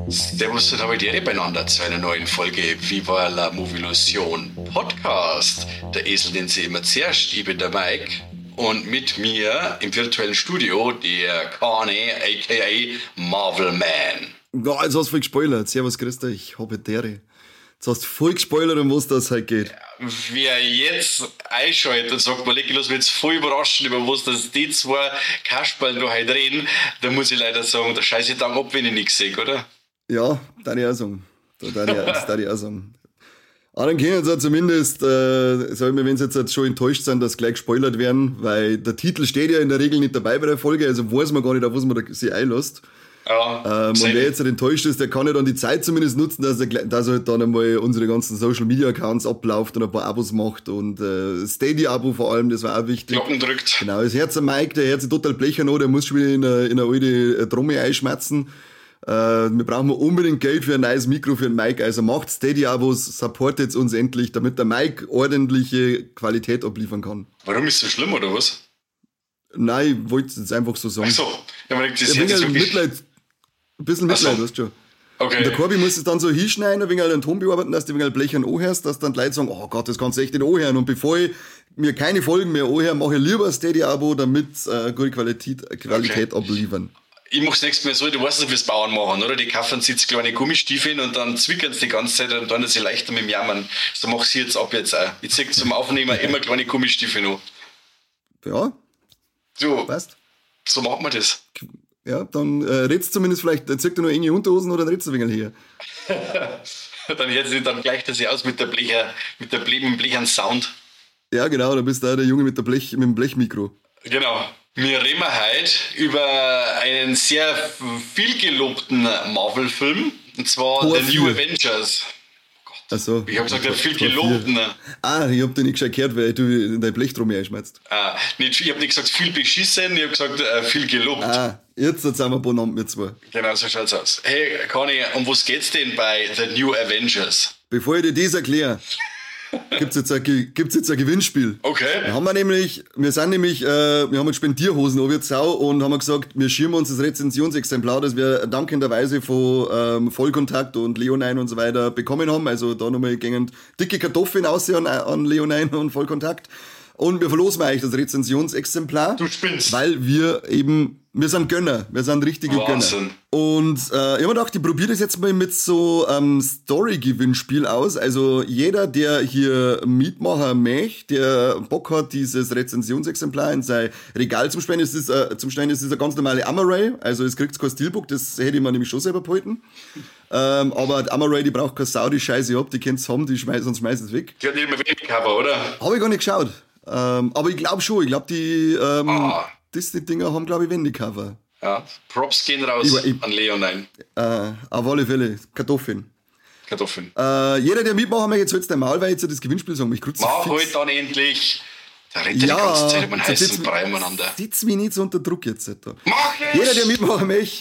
Servus und habe die beieinander zu einer neuen Folge Viva la Movilusion Podcast. Der Esel, den Sie immer zuerst, ich bin der Mike. Und mit mir im virtuellen Studio der Kane, a.k.a. Marvel Man. Ja, jetzt hast du voll gespoilert. Servus, grüß dich, Hobbit-Dere. Jetzt hast du voll gespoilert, um was das halt geht. Wer jetzt einschaltet und sagt, Malek, ich lass mich jetzt voll überraschen, über was das die zwei Kasperl noch heute reden, da muss ich leider sagen, da scheiße ich dann ab, wenn ich nichts sehe, oder? Ja, darf ich auch sagen. Das darf ich auch sagen. Aber dann können sie zumindest, sagen wir, wenn sie jetzt schon enttäuscht sind, dass gleich gespoilert werden, weil der Titel steht ja in der Regel nicht dabei bei der Folge, also weiß man gar nicht, auf was man da sich einlässt. Ja, und wer jetzt enttäuscht ist, der kann ja dann die Zeit zumindest nutzen, dass er halt dann einmal unsere ganzen Social Media Accounts abläuft und ein paar Abos macht und Steady-Abo vor allem, das war auch wichtig. Glocken drückt. Genau, das Herz am Mike, der hört sich total blechern an, der muss schon wieder in eine alte Trommel einschmerzen. Wir brauchen unbedingt Geld für ein neues Mikro für den Mike, also macht Steady-Abos, supportet uns endlich, damit der Mike ordentliche Qualität abliefern kann. Warum ist das so schlimm, oder was? Nein, ich wollte es jetzt einfach so sagen. Ach so, ja, man denkt, das ja, jetzt wirklich... Ein bisschen Mitleid, weißt du schon. Okay. Und der Corby muss es dann so hinschneiden, ein wenig den Ton bearbeiten, dass du ein wenig Blechern anhörst, dass dann die Leute sagen, oh Gott, das kannst du echt nicht anhören. Und bevor ich mir keine Folgen mehr anhöre, mache ich lieber ein Steady-Abo, damit gute Qualität abliefern. Ich mach's nächstes Mal so, du weißt es, wie es Bauern machen, oder? Die kaufen sich jetzt kleine Gummistiefel und dann zwickern sie die ganze Zeit und dann ist sie leichter mit dem Jammern. So mach ich jetzt ab jetzt auch. Ich zieh zum Aufnehmen immer kleine Gummistiefel noch. Ja. So. Passt. So macht man das. Ja, dann redst du zumindest vielleicht, dann ziehst du noch enge Unterhosen oder dann redst du ein wenig hier. Dann gleicht er sich aus mit dem blechern Sound. Ja, genau, da bist du auch der Junge mit dem Blechmikro. Genau. Wir reden heute über einen sehr viel gelobten Marvel-Film, und zwar The New Avengers. Ach so. Ich hab gesagt, der viel gelobten. Ich hab dich nicht gescheit gehört, weil du in dein Blechtrommel einschmeißt. Ich hab nicht gesagt viel beschissen, ich hab gesagt viel gelobt. Jetzt sind wir Bonant mit zwei. Genau, so schaut's aus. Hey, Conny, um was geht's denn bei The New Avengers? Bevor ich dir das erkläre, gibt's jetzt ein Gewinnspiel. Okay. Wir haben jetzt Spendierhosen ob jetzt Sau und haben gesagt, wir schirmen uns das Rezensionsexemplar, das wir dankenderweise von Vollkontakt und Leonine und so weiter bekommen haben. Also da nochmal gängend dicke Kartoffeln aussehen an Leonine und Vollkontakt. Und wir verlosen euch das Rezensionsexemplar. Du spinnst. Weil wir sind Gönner. Wir sind richtige Wahnsinn. Gönner. Und ich habe mir gedacht, ich probiere das jetzt mal mit so Story-Gewinnspiel aus. Also jeder, der hier Mietmacher möchte, der Bock hat, dieses Rezensionsexemplar in sein Regal zum Stellen, ist eine ganz normale Amaray. Also es kriegt kein Steelbook, das hätte ich mir nämlich schon selber behalten. Aber die Amaray, die braucht keine Sau, die Scheiße ab, die könnt's haben, sonst schmeißt es weg. Die hat nicht mehr wenig Cover, oder? Habe ich gar nicht geschaut. Aber ich glaube schon. Ich glaube, die Disney-Dinger haben, glaube ich, Wendy-Cover. Ja, Props gehen raus an Leonine. Auf alle Fälle. Kartoffeln. Jeder, der mitmachen möchte, jetzt hältst dein Maul, weil jetzt das Gewinnspiel sagen. Mach halt dann endlich. Da redet die ganze Zeit über einen heißen Brei umeinander. Sitz mich nicht so unter Druck jetzt. Mach es! Jeder, der mitmachen möchte,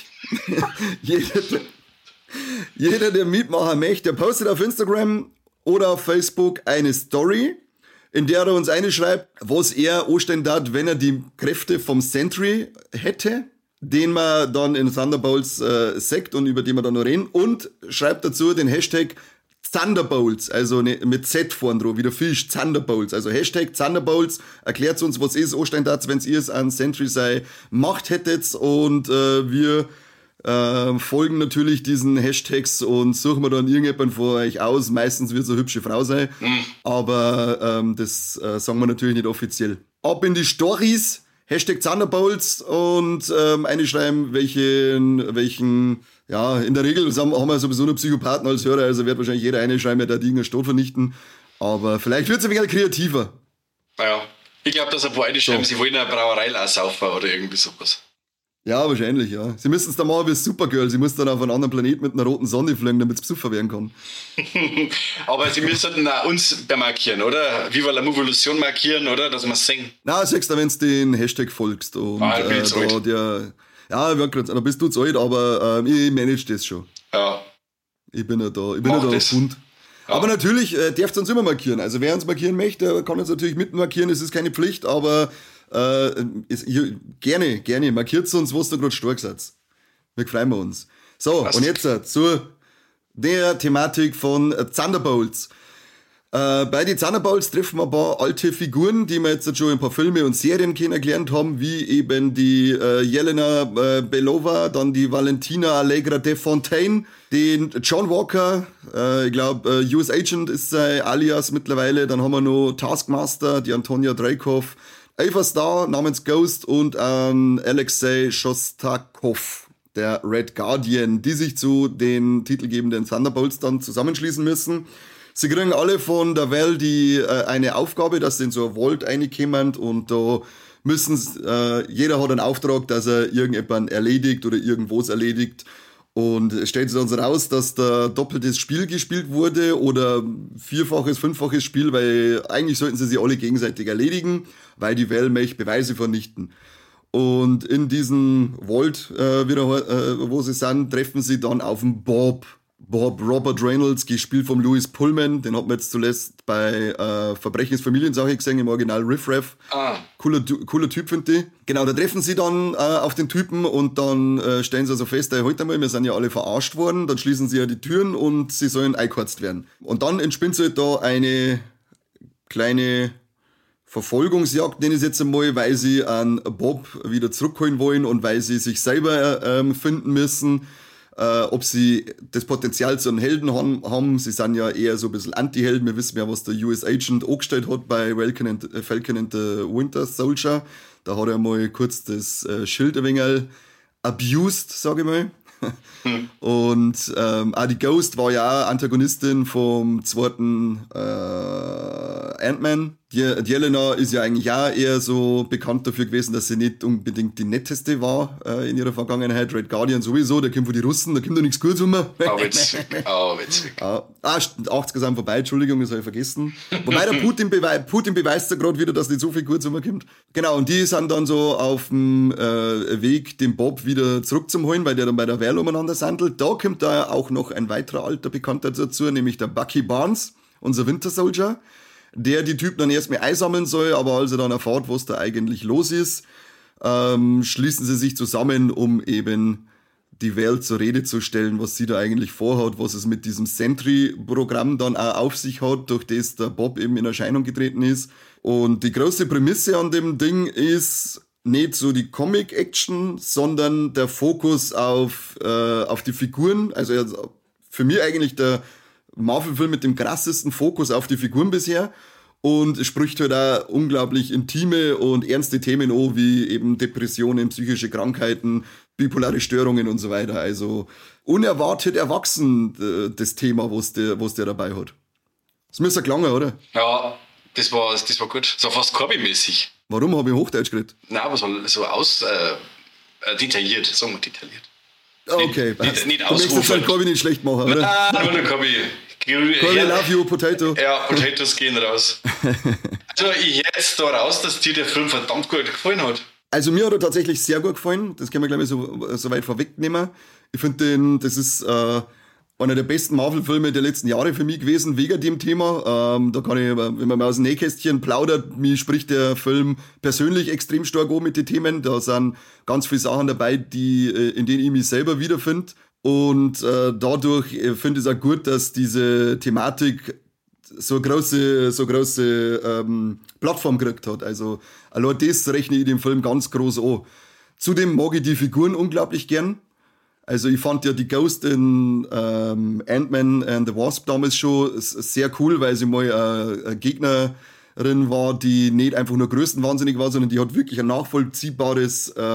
der postet auf Instagram oder auf Facebook eine Story, in der er uns schreibt, was er anstellen hat, wenn er die Kräfte vom Sentry hätte, den man dann in Thunderbolts sagt und über den wir dann noch reden, und schreibt dazu den Hashtag Thunderbolts, also mit Z vorn drauf, wie der Fisch, Thunderbolts, also Hashtag Thunderbolts, erklärt uns, was ist anstellen hat, wenn ihr es an Sentry sei Macht hättet, und wir folgen natürlich diesen Hashtags und suchen wir dann irgendjemanden von euch aus. Meistens wird es eine hübsche Frau sein, aber das sagen wir natürlich nicht offiziell. Ab in die Stories, Hashtag Thunderbolts, und einschreiben, welchen, ja, in der Regel haben wir sowieso nur Psychopathen als Hörer, also wird wahrscheinlich jeder einschreiben, der die irgendeinen Stot vernichten, aber vielleicht wird es ein wenig kreativer. Naja, ich glaube, dass ein paar einschreiben, sie wollen eine Brauerei aussaufen oder irgendwie sowas. Ja, wahrscheinlich, ja. Sie müssen es dann machen wie Supergirl. Sie muss dann auf einen anderen Planeten mit einer roten Sonne fliegen, damit es besoffen werden kann. Aber sie müssen auch uns markieren, oder? Viva la Movilusion markieren, oder? Dass wir es singen. Na, sagst du, wenn du den Hashtag folgst. Und, ich bin jetzt alt. Da bist du zu alt, aber ich manage das schon. Ja. Ich bin ja da auf Bund. Ja. Aber natürlich dürft ihr uns immer markieren. Also wer uns markieren möchte, kann uns natürlich mit markieren. Es ist keine Pflicht, aber gerne markiert uns, was da gerade stark seid. Wir freuen uns. So, Passt. und jetzt zu der Thematik von Thunderbolts. Bei den Thunderbolts treffen wir ein paar alte Figuren, die wir jetzt schon in ein paar Filme und Serien kennengelernt haben, wie eben die Jelena Belova, dann die Valentina Allegra de Fontaine, den John Walker, ich glaube US Agent ist sein Alias mittlerweile, dann haben wir noch Taskmaster, die Antonia Dreykov, Ava Starr namens Ghost und Alexei Shostakov, der Red Guardian, die sich zu den titelgebenden Thunderbolts dann zusammenschließen müssen. Sie kriegen alle von der Val eine Aufgabe, dass sie in so ein Vault reinkommen und da müssen jeder hat einen Auftrag, dass er irgendjemanden erledigt oder irgendwas erledigt. Und es stellt sich dann so raus, dass da doppeltes Spiel gespielt wurde oder vierfaches, fünffaches Spiel, weil eigentlich sollten sie sich alle gegenseitig erledigen, weil die Val möchte Beweise vernichten. Und in diesem Vault, wo sie sind, treffen sie dann auf den Bob Robert Reynolds, gespielt vom Louis Pullman, den hat man jetzt zuletzt bei Verbrechensfamiliensache gesehen, im Original Riff Raff. Cooler Typ, finde ich. Genau, da treffen sie dann auf den Typen und dann stellen sie also fest, heute einmal, wir sind ja alle verarscht worden, dann schließen sie ja die Türen und sie sollen eingekürzt werden. Und dann entspinnt sich halt da eine kleine Verfolgungsjagd, nenne ich es jetzt einmal, weil sie an Bob wieder zurückholen wollen und weil sie sich selber finden müssen. Ob sie das Potenzial zu einem Helden haben. Sie sind ja eher so ein bisschen Anti-Helden. Wir wissen ja, was der US Agent angestellt hat bei Falcon and the Winter Soldier. Da hat er mal kurz das Schild ein wenig abused, sage ich mal. Und auch die Ghost war ja auch Antagonistin vom zweiten Ant-Man. Die Jelena ist ja eigentlich auch eher so bekannt dafür gewesen, dass sie nicht unbedingt die netteste war in ihrer Vergangenheit. Red Guardian sowieso, der kommt von den Russen, da kommt doch nichts Gutes um. Witzig. 80er sind vorbei, Entschuldigung, das habe ich vergessen. Wobei der Putin beweist ja gerade wieder, dass nicht so viel Gutes umkommt. Genau, und die sind dann so auf dem Weg, den Bob wieder zurückzuholen, weil der dann bei der Wehr umeinander sandelt. Da kommt da auch noch ein weiterer alter Bekannter dazu, nämlich der Bucky Barnes, unser Winter Soldier, der die Typen dann erstmal einsammeln soll, aber als er dann erfährt, was da eigentlich los ist, schließen sie sich zusammen, um eben die Welt zur Rede zu stellen, was sie da eigentlich vorhat, was es mit diesem Sentry-Programm dann auch auf sich hat, durch das der Bob eben in Erscheinung getreten ist. Und die große Prämisse an dem Ding ist nicht so die Comic-Action, sondern der Fokus auf die Figuren. Also für mich eigentlich der Marvel-Film mit dem krassesten Fokus auf die Figuren bisher und spricht halt auch unglaublich intime und ernste Themen an, wie eben Depressionen, psychische Krankheiten, bipolare Störungen und so weiter. Also unerwartet erwachsen das Thema, was der dabei hat. Das müsste klanger, oder? Ja, das war gut. So fast Corby-mäßig. Warum habe ich Hochdeutsch geredet? Nein, aber so detailliert, sagen wir detailliert. Okay, nicht du möchtest halt Corby nicht schlecht machen, oder? Nein, nur der Corby. Corby, love you, Potato. Ja, Potatoes gehen raus. Also ich jetzt da raus, dass dir der Film verdammt gut gefallen hat. Also mir hat er tatsächlich sehr gut gefallen. Das können wir gleich mal so weit vorwegnehmen. Ich finde das ist einer der besten Marvel-Filme der letzten Jahre für mich gewesen, wegen dem Thema. Da kann ich, wenn man mal aus dem Nähkästchen plaudert, mich spricht der Film persönlich extrem stark an mit den Themen. Da sind ganz viele Sachen dabei, in denen ich mich selber wiederfinde. Und dadurch finde ich es auch gut, dass diese Thematik so große Plattform gekriegt hat. Also allein das rechne ich dem Film ganz groß an. Zudem mag ich die Figuren unglaublich gern. Also ich fand ja die Ghost in Ant-Man and the Wasp damals schon sehr cool, weil sie mal eine Gegnerin war, die nicht einfach nur größenwahnsinnig war, sondern die hat wirklich ein nachvollziehbaren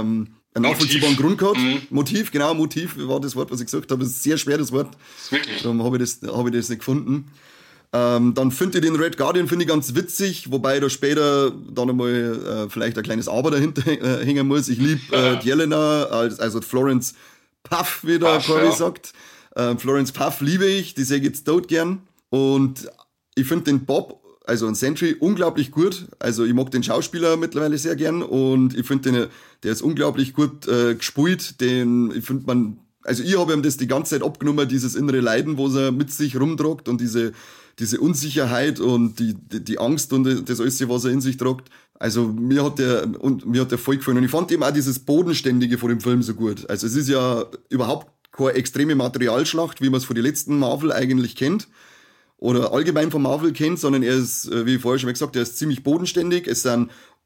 Grund gehabt. Motiv war das Wort, was ich gesagt habe. Das ist ein sehr schweres Wort. Wirklich? Darum habe ich das nicht gefunden. Dann finde ich den Red Guardian ganz witzig, wobei da später dann einmal vielleicht ein kleines Aber dahinter hängen muss. Ich liebe Jelena, also Florence Puff, wie der Corey sagt. Florence Puff liebe ich, die sehe ich jetzt tot gern. Und ich finde den Bob, also ein Sentry, unglaublich gut. Also ich mag den Schauspieler mittlerweile sehr gern und ich finde der ist unglaublich gut gespielt. Ich habe ihm das die ganze Zeit abgenommen, dieses innere Leiden, wo er mit sich rumtragt und diese Unsicherheit und die Angst und das alles, was er in sich tragt. Also mir hat der voll gefallen. Und ich fand eben auch dieses Bodenständige von dem Film so gut. Also es ist ja überhaupt keine extreme Materialschlacht, wie man es von den letzten Marvel eigentlich kennt. Oder allgemein von Marvel kennt, sondern er ist, wie ich vorher schon mal gesagt, er ist ziemlich bodenständig. Es sind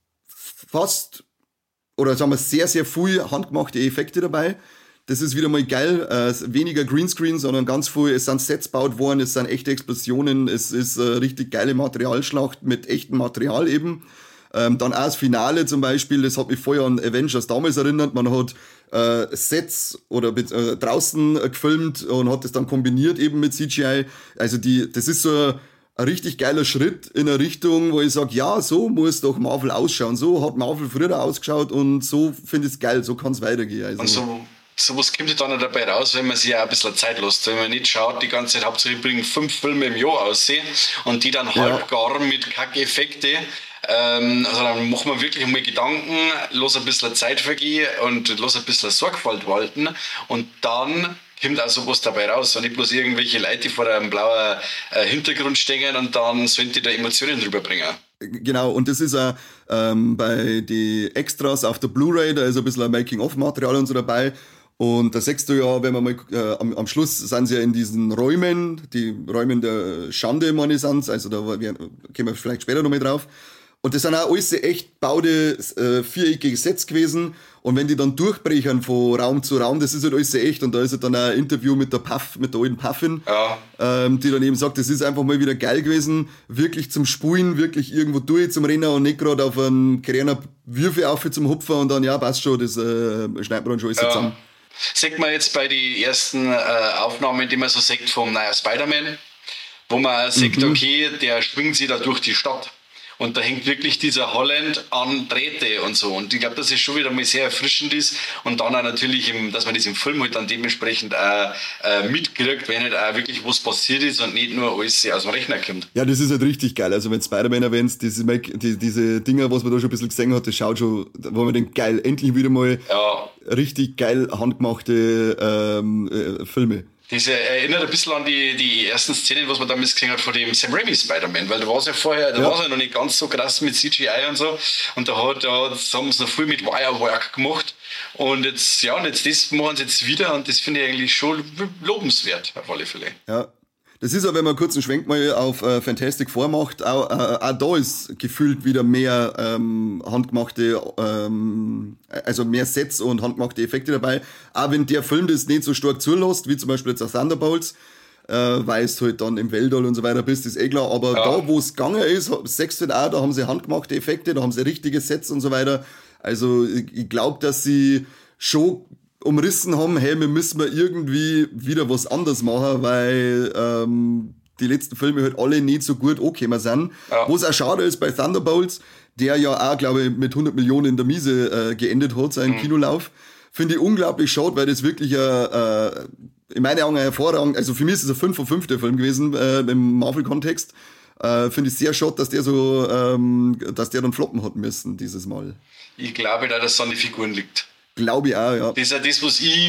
fast, oder sagen wir, sehr, sehr viel handgemachte Effekte dabei. Das ist wieder mal geil. Weniger Greenscreen, sondern ganz viel, es sind Sets gebaut worden, es sind echte Explosionen, es ist richtig geile Materialschlacht mit echtem Material eben. Dann auch das Finale zum Beispiel, das hat mich vorher an Avengers damals erinnert. Man hat Sets oder draußen gefilmt und hat das dann kombiniert eben mit CGI. Also das ist so ein richtig geiler Schritt in eine Richtung, wo ich sage, ja, so muss doch Marvel ausschauen. So hat Marvel früher ausgeschaut und so finde ich es geil, so kann es weitergehen. Also. Und sowas kommt dann auch dabei raus, wenn man sich auch ein bisschen Zeit lässt. Wenn man nicht schaut, die ganze Zeit hauptsächlich bringen 5 Filme im Jahr aussehen und die dann halbgar mit Kack-Effekte. Also dann machen wir wirklich mal Gedanken, lass ein bisschen Zeit vergehen und lass ein bisschen Sorgfalt walten und dann kommt auch sowas dabei raus und nicht bloß irgendwelche Leute, die vor einem blauen Hintergrund stehen und dann sollen die da Emotionen drüber bringen. Genau, und das ist auch bei den Extras auf der Blu-ray, da ist ein bisschen ein Making-of-Material und so dabei. Und da siehst du ja, wenn man mal am Schluss sind sie ja in diesen Räumen, die Räumen der Schande, meine ich, sind's, also da kommen wir vielleicht später noch mal drauf. Und das sind auch alles echt baute, viereckige Sets gewesen. Und wenn die dann durchbrechen von Raum zu Raum, das ist halt alles echt. Und da ist halt dann auch ein Interview mit der alten Puffin, die dann eben sagt, das ist einfach mal wieder geil gewesen, wirklich zum Spulen, wirklich irgendwo durch zum Rennen und nicht gerade auf einen kleinen Würfel auf zum Hupfen und dann, ja, passt schon, das schneiden wir dann schon alles zusammen. Sieht man jetzt bei den ersten Aufnahmen, die man so sieht vom neuen Spider-Man, wo man sieht, okay, der schwingt sich da durch die Stadt. Und da hängt wirklich dieser Holland an Drähte und so. Und ich glaube, dass es schon wieder mal sehr erfrischend ist. Und dann auch natürlich, dass man das im Film halt dann dementsprechend auch mitkriegt, wenn halt auch wirklich was passiert ist und nicht nur alles aus dem Rechner kommt. Ja, das ist halt richtig geil. Also wenn Spider-Man erwähnt, diese Dinger, was man da schon ein bisschen gesehen hat, das schaut schon, wo man denkt, geil, endlich wieder mal richtig geil handgemachte Filme. Diese erinnert ein bisschen an die ersten Szenen, was man damals gesehen hat von dem Sam Raimi Spider-Man, weil da war es ja vorher, da war es ja noch nicht ganz so krass mit CGI und so und da haben sie noch viel mit Wirework gemacht und jetzt das machen sie jetzt wieder und das finde ich eigentlich schon lobenswert auf alle Fälle. Ja. Das ist ja, wenn man einen kurzen Schwenk mal auf Fantastic Four macht, auch da ist gefühlt wieder mehr handgemachte, also mehr Sets und handgemachte Effekte dabei. Auch wenn der Film das nicht so stark zulässt, wie zum Beispiel jetzt auch Thunderbolts, weil es halt dann im Weltall und so weiter bist, ist eh klar. Aber da, wo es gegangen ist, sechst du auch, da haben sie handgemachte Effekte, da haben sie richtige Sets und so weiter. Also ich glaube, dass sie schon umrissen haben, hey, wir müssen mal irgendwie wieder was anderes machen, weil die letzten Filme halt alle nicht so gut angekommen sind. Wo es auch schade ist bei Thunderbolts, der ja auch, glaube ich, mit 100 Millionen in der Miese geendet hat, seinen Kinolauf. Finde ich unglaublich schade, weil das wirklich in meinen Augen hervorragend, also für mich ist es ein 5 von 5 der Film gewesen im Marvel-Kontext. Finde ich sehr schade, dass der dann floppen hat müssen dieses Mal. Ich glaube da, dass es an die Figuren liegt. Glaube ich auch, ja. Das ist ja das, was ich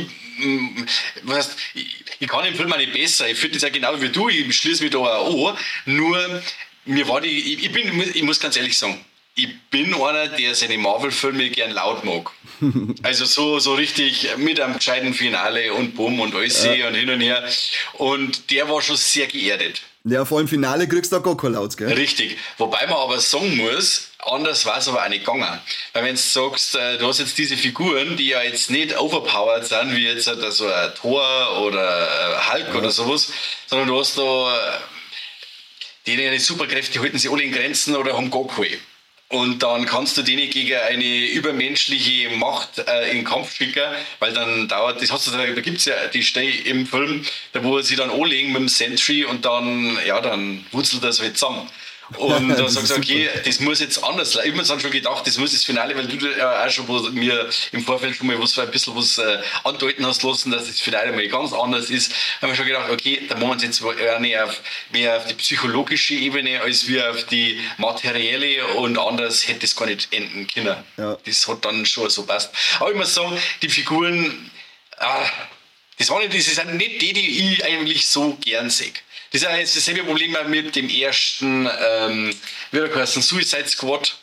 kann den Film auch nicht besser. Ich finde das ja genau wie du, ich schließe mich da auch an. Nur, ich muss ganz ehrlich sagen, ich bin einer, der seine Marvel-Filme gern laut mag. Also so richtig mit einem gescheiten Finale und Bumm und alles und hin und her. Und der war schon sehr geerdet. Ja, vor allem Finale kriegst du auch gar kein Laut, gell? Richtig. Wobei man aber sagen muss, anders war es aber auch nicht gegangen. Weil wenn du sagst, du hast jetzt diese Figuren, die ja jetzt nicht overpowered sind, wie jetzt so ein Thor oder Hulk oder sowas, sondern du hast da die Superkräfte halten sich alle in Grenzen oder haben gar keine. Und dann kannst du denen gegen eine übermenschliche Macht in den Kampf schicken, weil dann dauert, da gibt es ja die Stelle im Film, da wo sie dann anlegen mit dem Sentry und dann wurzelt das halt zusammen. Und dann sagst du, okay, das muss jetzt anders sein. Ich habe mir dann schon gedacht, das muss das Finale, weil du ja auch schon mir im Vorfeld schon mal ein bisschen was andeuten hast lassen, dass das Finale mal ganz anders ist. Da habe ich schon gedacht, okay, da machen wir es jetzt mehr auf die psychologische Ebene als wir auf die materielle und anders hätte es gar nicht enden können. Ja. Das hat dann schon so passt. Aber ich muss sagen, die Figuren, das sind nicht die ich eigentlich so gern sehe. Das ist jetzt dasselbe Problem mit dem ersten, wie der heißt, Suicide Squad.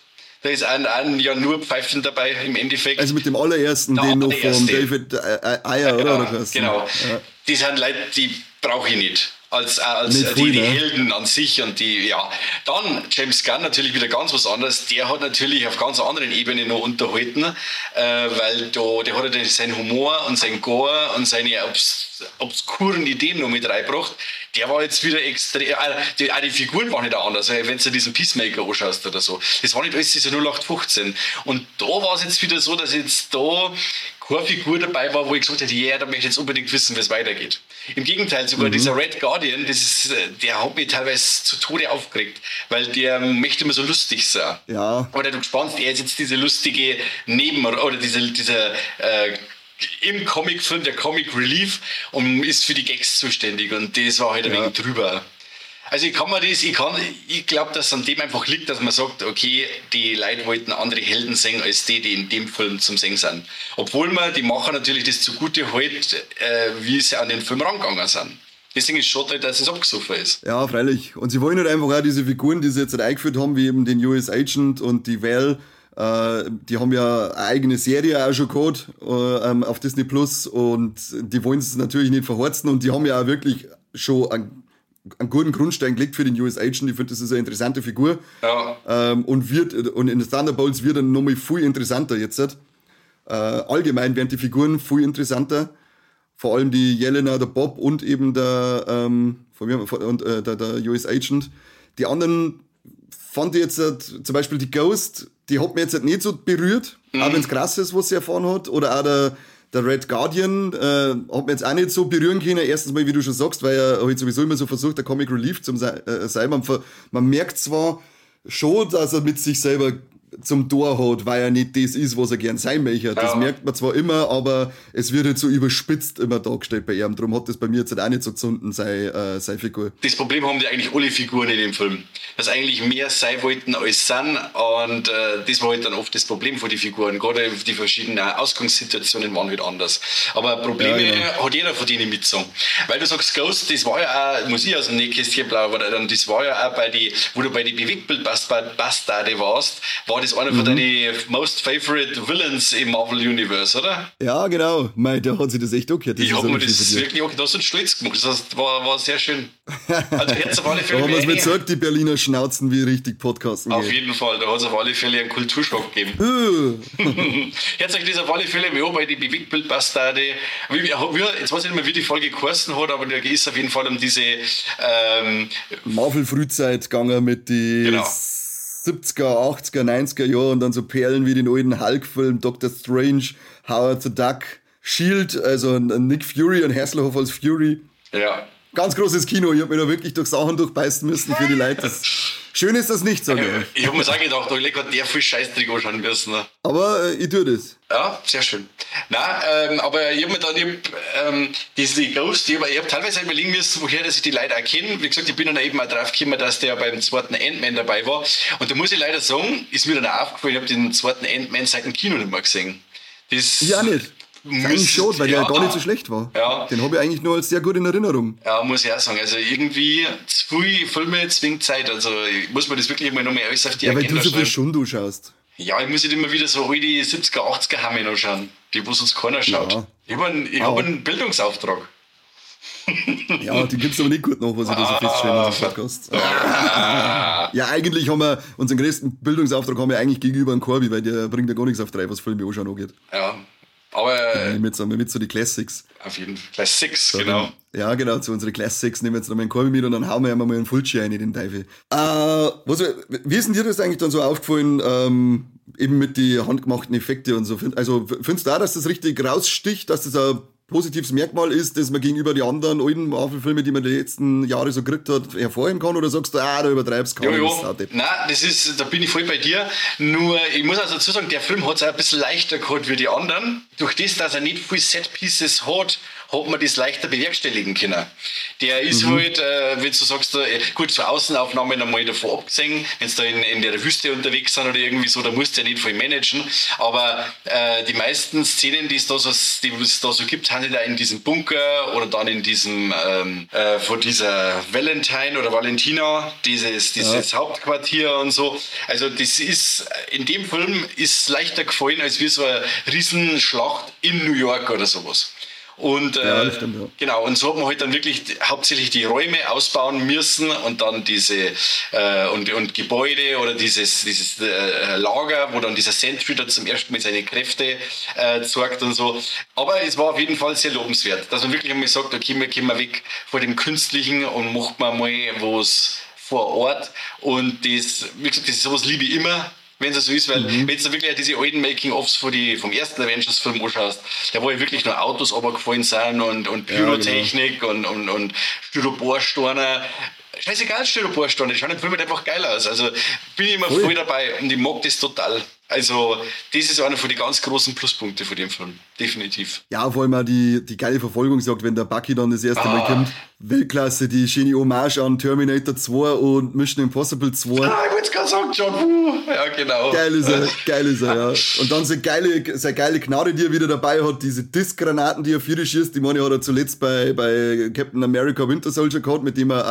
Da ist ja nur Pfeifen dabei im Endeffekt. Also mit dem allerersten, den noch von David Ayer, oder was? Genau. Ja. Die sind Leute, die brauche ich nicht. Als die Helden an sich und die, ja. Dann James Gunn natürlich wieder ganz was anderes. Der hat natürlich auf ganz anderen Ebenen noch unterhalten, weil der hat ja seinen Humor und sein Gore und seine obskuren Ideen noch mit reingebracht. Der war jetzt wieder extrem, auch die Figuren waren nicht anders, wenn du diesen Peacemaker anschaust oder so. Das war nicht alles diese 0815. Und da war es jetzt wieder so, dass jetzt da keine Figur dabei war, wo ich gesagt hätte, da möchte ich jetzt unbedingt wissen, wie es weitergeht. Im Gegenteil, sogar dieser Red Guardian, der hat mich teilweise zu Tode aufgeregt, weil der möchte immer so lustig sein. Ja. Oder du spannst, er ist jetzt diese lustige oder dieser im Comicfilm, der Comic Relief, und ist für die Gags zuständig, und das war halt ein wenig drüber. Also ich glaube, dass es an dem einfach liegt, dass man sagt, okay, die Leute wollten andere Helden sehen, als die in dem Film zum Singen sind. Obwohl die Macher natürlich das zugute halt, wie sie an den Film rangegangen sind. Deswegen ist es schade, dass es abgesoffen ist. Ja, freilich. Und sie wollen halt einfach auch diese Figuren, die sie jetzt halt eingeführt haben, wie eben den US Agent und die Val, die haben ja eine eigene Serie auch schon gehabt auf Disney Plus, und die wollen es natürlich nicht verhorzen, und die haben ja auch wirklich schon einen guten Grundstein gelegt für den US Agent. Ich finde, das ist eine interessante Figur. Ja. Und in den Thunderbolts wird dann nochmal viel interessanter jetzt. Allgemein werden die Figuren viel interessanter. Vor allem die Jelena, der Bob und eben der US Agent. Die anderen fand ich jetzt zum Beispiel die Ghost, die hat mir jetzt nicht so berührt, auch wenn es krass ist, was sie erfahren hat. Oder auch der Red Guardian hat mir jetzt auch nicht so berühren können. Erstens mal, wie du schon sagst, weil er halt sowieso immer so versucht, der Comic Relief zu sein. Man merkt zwar schon, dass er mit sich selber zum Tor hat, weil er nicht das ist, was er gern sein möchte. Das merkt man zwar immer, aber es wird halt so überspitzt immer dargestellt bei ihm. Darum hat das bei mir jetzt halt auch nicht so gezunden, seine Figur. Das Problem haben die eigentlich alle Figuren in dem Film. Dass eigentlich mehr sein wollten als sind, und das war halt dann oft das Problem von den Figuren. Gerade die verschiedenen Ausgangssituationen waren halt anders. Aber Probleme hat jeder von denen mitgezogen. Weil du sagst, Ghost, das war ja auch, muss ich aus dem Nähkästchen plaudern, das war ja auch wo du bei den Bewegtbildbastarde warst, war das einer von deinen most favorite Villains im Marvel Universe, oder? Ja, genau. Da hat sich das echt angehört. Ich habe mir das wirklich auch da so stolz gemacht. Das war sehr schön. Also jetzt auf alle Fälle. Da haben wir es mir gesagt, die Berliner Schnauzen, wie richtig Podcasten Auf jeden Fall, da hat es auf alle Fälle einen Kulturschock gegeben. Jetzt euch das auf alle Fälle mehr bei die Bewegtbildbastarde. Jetzt weiß ich nicht mehr, wie die Folge geheißen hat, aber da ist auf jeden Fall um diese Marvel-Frühzeit gegangen mit die 70er, 80er, 90er Jahre, und dann so Perlen wie den alten Hulk-Film, Doctor Strange, Howard the Duck, Shield, also Nick Fury und Hasselhoff als Fury. Ja. Ganz großes Kino. Ich habe mir da wirklich durch Sachen durchbeißen müssen für die Leute. Schön ist das nicht, sage ich. Ich habe mir auch gedacht, da hat der viel Scheißdreck anschauen müssen. Ne? Aber ich tue das. Ja, sehr schön. Nein, aber ich habe mir dann diese Ghost, ich habe teilweise überlegen müssen, woher dass ich die Leute auch kenne. Wie gesagt, ich bin dann eben auch drauf gekommen, dass der beim zweiten Ant-Man dabei war. Und da muss ich leider sagen, ist mir dann auch aufgefallen, ich habe den zweiten Ant-Man seit dem Kino nicht mehr gesehen. Ja, nicht. Eigentlich schon, weil der gar nicht so schlecht war. Ja. Den habe ich eigentlich nur als sehr gut in Erinnerung. Ja, muss ich auch sagen. Also irgendwie zu viele Filme zwingt Zeit. Also muss man das wirklich immer noch mehr alles auf die Agenda schreiben. Weil du so viel Schundu schaust. Ja, ich muss nicht immer wieder so alte 70er, 80er Hamme anschauen, die wo sonst keiner schaut. Ja. Ich hab einen Bildungsauftrag. Ja, die gibt's aber nicht gut noch, was ich da so feststellen in diesem Podcast. Ja, eigentlich haben wir unseren größten Bildungsauftrag eigentlich gegenüber einem Corby, weil der bringt ja gar nichts auf drei, was Filme anschauen angeht. Ja. Aber mit so die Classics. Auf jeden Fall. Classics, so, genau. Ja, genau, zu unseren Classics nehmen wir jetzt noch mal einen Korbi mit, und dann hauen wir mal einen Fulci rein in den Teufel. Wie ist denn dir das eigentlich dann so aufgefallen, eben mit den handgemachten Effekten und so? Also findest du auch, dass das richtig raussticht, dass das ein positives Merkmal ist, dass man gegenüber den anderen alten Marvel-Filmen, die man die letzten Jahre so gekriegt hat, hervorheben kann? Oder sagst du, da übertreibst du? Nein, da bin ich voll bei dir. Nur, ich muss also dazu sagen, der Film hat es auch ein bisschen leichter gehabt wie die anderen. Durch das, dass er nicht viel Set-Pieces hat man das leichter bewerkstelligen können. Der ist halt, wenn du sagst, gut, so Außenaufnahmen einmal davon abgesehen, wenn du da in der Wüste unterwegs sind oder irgendwie so, da musst du ja nicht viel managen, aber die meisten Szenen, die es da so gibt, sind da in diesem Bunker oder dann in diesem, von dieser Valentine oder Valentina, dieses Hauptquartier und so. Also das ist, in dem Film ist leichter gefallen, als wie so eine Riesenschlacht in New York oder sowas. Und das stimmt, ja. genau, und so hat man halt dann wirklich hauptsächlich die Räume ausbauen müssen und dann diese und Gebäude oder dieses Lager, wo dann dieser Sentry da zum ersten Mal seine Kräfte zeigt und so. Aber es war auf jeden Fall sehr lobenswert, dass man wirklich einmal sagt, okay, wir gehen mal weg von dem Künstlichen und machen wir mal was vor Ort. Und das, wie gesagt, sowas liebe ich immer, wenn es so ist, weil wenn du wirklich diese alten Making-ofs vom ersten Avengers-Film anschaust, da wo ja wirklich nur Autos runtergefallen sind und Pyrotechnik und Styroporsteine. Scheißegal, Styroporsteine, die schauen im Film halt einfach geil aus. Also bin ich immer voll dabei und ich mag das total. Also das ist einer von den ganz großen Pluspunkten von dem Film, definitiv. Ja, vor allem auch die geile Verfolgungsjagd, wenn der Bucky dann das erste Mal kommt. Weltklasse, die schöne Hommage an Terminator 2 und Mission Impossible 2. Ich wollte es gerade sagen, John Woo. Ja, genau. Geil ist er, ja. Und dann seine geile Knarre, die er wieder dabei hat, diese Diskgranaten, die er für die schießt, die meine hat er zuletzt bei Captain America Winter Soldier gehabt, mit dem er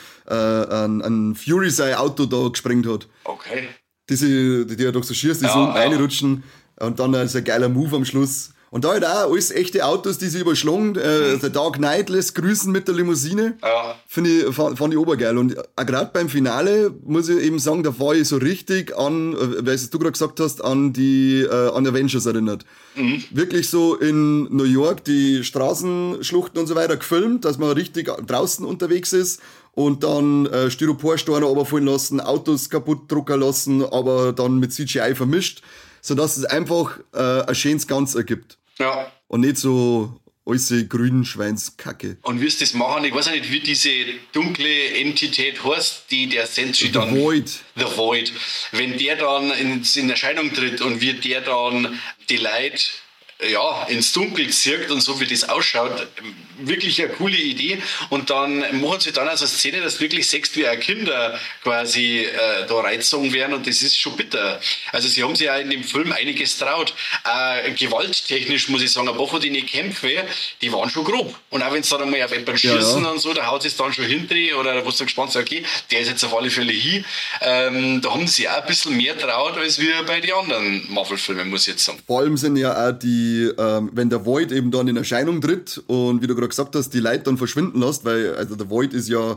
an Fury sein Auto da gesprengt hat. Okay. Die er doch so schießt, die so reinrutschen und dann ist ein geiler Move am Schluss. Und da halt auch alles echte Autos, die sich überschlagen. Der Dark Knight lässt grüßen mit der Limousine. Ja. Fand ich obergeil. Und auch gerade beim Finale muss ich eben sagen, da war ich so richtig an, weil du gerade gesagt hast, an Avengers erinnert. Wirklich so in New York die Straßenschluchten und so weiter gefilmt, dass man richtig draußen unterwegs ist. Und dann Styroporsteine runterfallen lassen, Autos kaputt drucken lassen, aber dann mit CGI vermischt, sodass es einfach ein schönes Ganze ergibt. Ja. Und nicht so alles grünen Schweinskacke. Und wie es das machen, ich weiß nicht, wie diese dunkle Entität heißt, die der Sentry dann... The Void. The Void. Wenn der dann in Erscheinung tritt und wie der dann die Leute ins Dunkel zirkt und so wie das ausschaut, wirklich eine coole Idee. Und dann machen sie dann also eine Szene, dass wirklich siehst, wie Kinder quasi da reingezogen werden und das ist schon bitter. Also sie haben sich ja in dem Film einiges traut. Gewalttechnisch muss ich sagen, ein paar von den Kämpfen, die waren schon grob. Und auch wenn es dann einmal auf jemanden schießen und so, da haut es dann schon hinter oder wo du gespannt sagst, okay, der ist jetzt auf alle Fälle hin. Da haben sie auch ein bisschen mehr traut als wir bei den anderen Marvel-Filmen, muss ich jetzt sagen. Vor allem sind ja auch wenn der Void eben dann in Erscheinung tritt und wie du gerade gesagt hast, die Leute dann verschwinden lässt, weil also der Void ist ja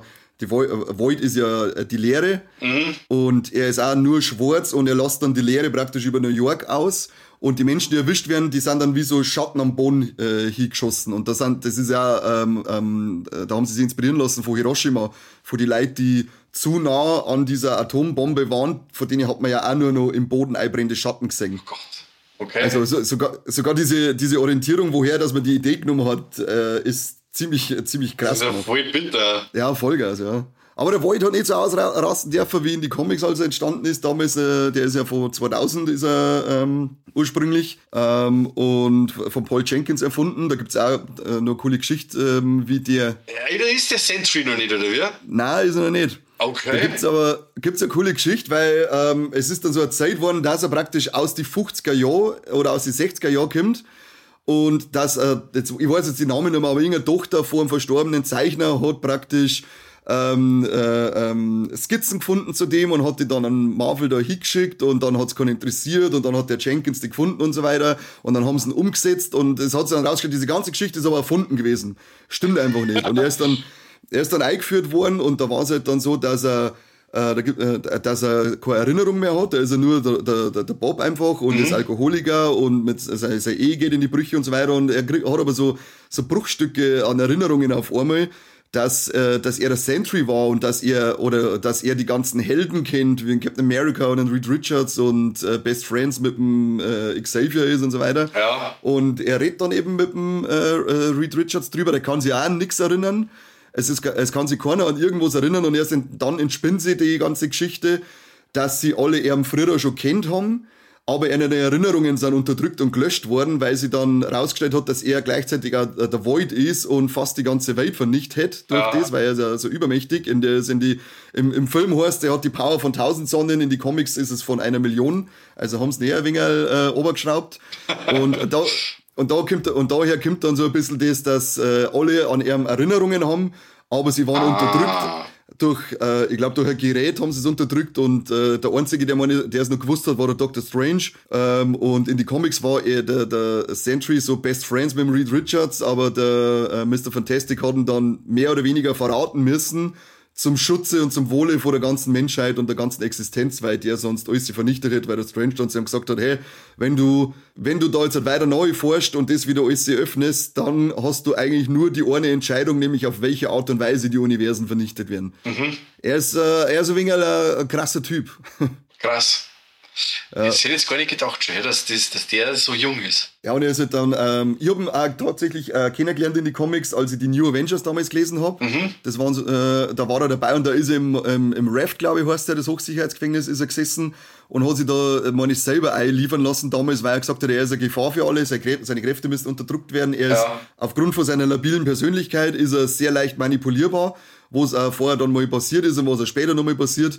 die Leere und er ist auch nur schwarz und er lässt dann die Leere praktisch über New York aus und die Menschen, die erwischt werden, die sind dann wie so Schatten am Boden hingeschossen und da haben sie sich inspirieren lassen von Hiroshima, von den Leuten, die zu nah an dieser Atombombe waren, von denen hat man ja auch nur noch im Boden einbrennende Schatten gesehen. Oh Gott. Okay. Also sogar diese Orientierung, woher dass man die Idee genommen hat, ist ziemlich krass. Das ist ja voll bitter. Ja, Vollgas, ja. Aber der Void hat nicht so ausrasten dürfen, wie in die Comics, als er entstanden ist. Damals, der ist ja von 2000 ist er ursprünglich und von Paul Jenkins erfunden. Da gibt's auch noch eine coole Geschichte, wie der... Ja, da ist der Sentry noch nicht, oder wie? Nein, ist er noch nicht. Okay. Da gibt's eine coole Geschichte, weil es ist dann so eine Zeit geworden, dass er praktisch aus die 50er Jahren oder aus die 60er Jahren kommt und dass ich weiß jetzt die Namen nicht mehr, aber irgendeine Tochter von einem verstorbenen Zeichner hat praktisch Skizzen gefunden zu dem und hat die dann an Marvel da hingeschickt und dann hat's keinen interessiert und dann hat der Jenkins die gefunden und so weiter und dann haben sie ihn umgesetzt und es hat sich dann rausgestellt, diese ganze Geschichte ist aber erfunden gewesen. Stimmt einfach nicht. Und er ist dann eingeführt worden und da war es halt dann so, dass er keine Erinnerung mehr hat, da ist er nur der Bob einfach und ist Alkoholiker und mit seine Ehe geht in die Brüche und so weiter und er hat aber so Bruchstücke an Erinnerungen auf einmal, dass er der Sentry war und dass er die ganzen Helden kennt, wie Captain America und Reed Richards und Best Friends mit dem Xavier ist und so weiter. Ja. Und er redet dann eben mit dem Reed Richards drüber, der kann sich auch an nichts erinnern. Es kann sich keiner an irgendwas erinnern und erst dann entspinnt sich die ganze Geschichte, dass sie alle ihren früher schon kennt haben, aber ihre Erinnerungen sind unterdrückt und gelöscht worden, weil sie dann rausgestellt hat, dass er gleichzeitig auch der Void ist und fast die ganze Welt vernichtet hat durch das, weil er ist ja so übermächtig. Im Film heißt, er hat die Power von 1000 Sonnen, in die Comics ist es von 1 Million, also haben sie näher ein wenig obergeschraubt. Und daher kommt dann so ein bisschen das, dass alle an ihren Erinnerungen haben, aber sie waren unterdrückt. Ich glaube, durch ein Gerät haben sie es unterdrückt und der Einzige, der es noch gewusst hat, war der Dr. Strange. Und in die Comics war er der Sentry so Best Friends mit dem Reed Richards, aber der Mr. Fantastic hat ihn dann mehr oder weniger verraten müssen zum Schutze und zum Wohle vor der ganzen Menschheit und der ganzen Existenz, weil der sonst alles vernichtet hätte, weil der Strange dann zu ihm gesagt hat, hey, wenn du da jetzt halt weiter neu forschst und das wieder alles öffnest, dann hast du eigentlich nur die eine Entscheidung, nämlich auf welche Art und Weise die Universen vernichtet werden. Er ist ein wenig ein krasser Typ. Krass. Ich hätte jetzt gar nicht gedacht schon, dass der so jung ist. Ja, und er ist halt dann, ich habe ihn auch tatsächlich kennengelernt in die Comics, als ich die New Avengers damals gelesen habe. Das waren, da war er dabei und da ist er im Raft, glaube ich, heißt der, das Hochsicherheitsgefängnis, ist er gesessen und hat sich da, meine ich, selber einliefern lassen damals, weil er gesagt hat, er ist eine Gefahr für alle, seine Kräfte müssen unterdrückt werden. Er ist, aufgrund von seiner labilen Persönlichkeit, ist er sehr leicht manipulierbar, wo es auch vorher dann mal passiert ist und was er später nochmal passiert.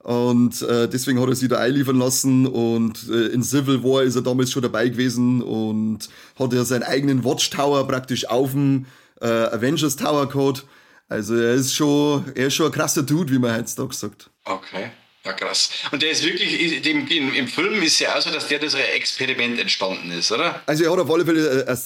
Und deswegen hat er sich da einliefern lassen und in Civil War ist er damals schon dabei gewesen und hat ja seinen eigenen Watchtower praktisch auf dem Avengers Tower gehabt. Also er ist schon ein krasser Dude, wie man heutzutage sagt. Okay. Ja, krass. Und der ist wirklich, im Film ist ja auch so, dass das ein Experiment entstanden ist, oder? Also er hat auf alle Fälle ein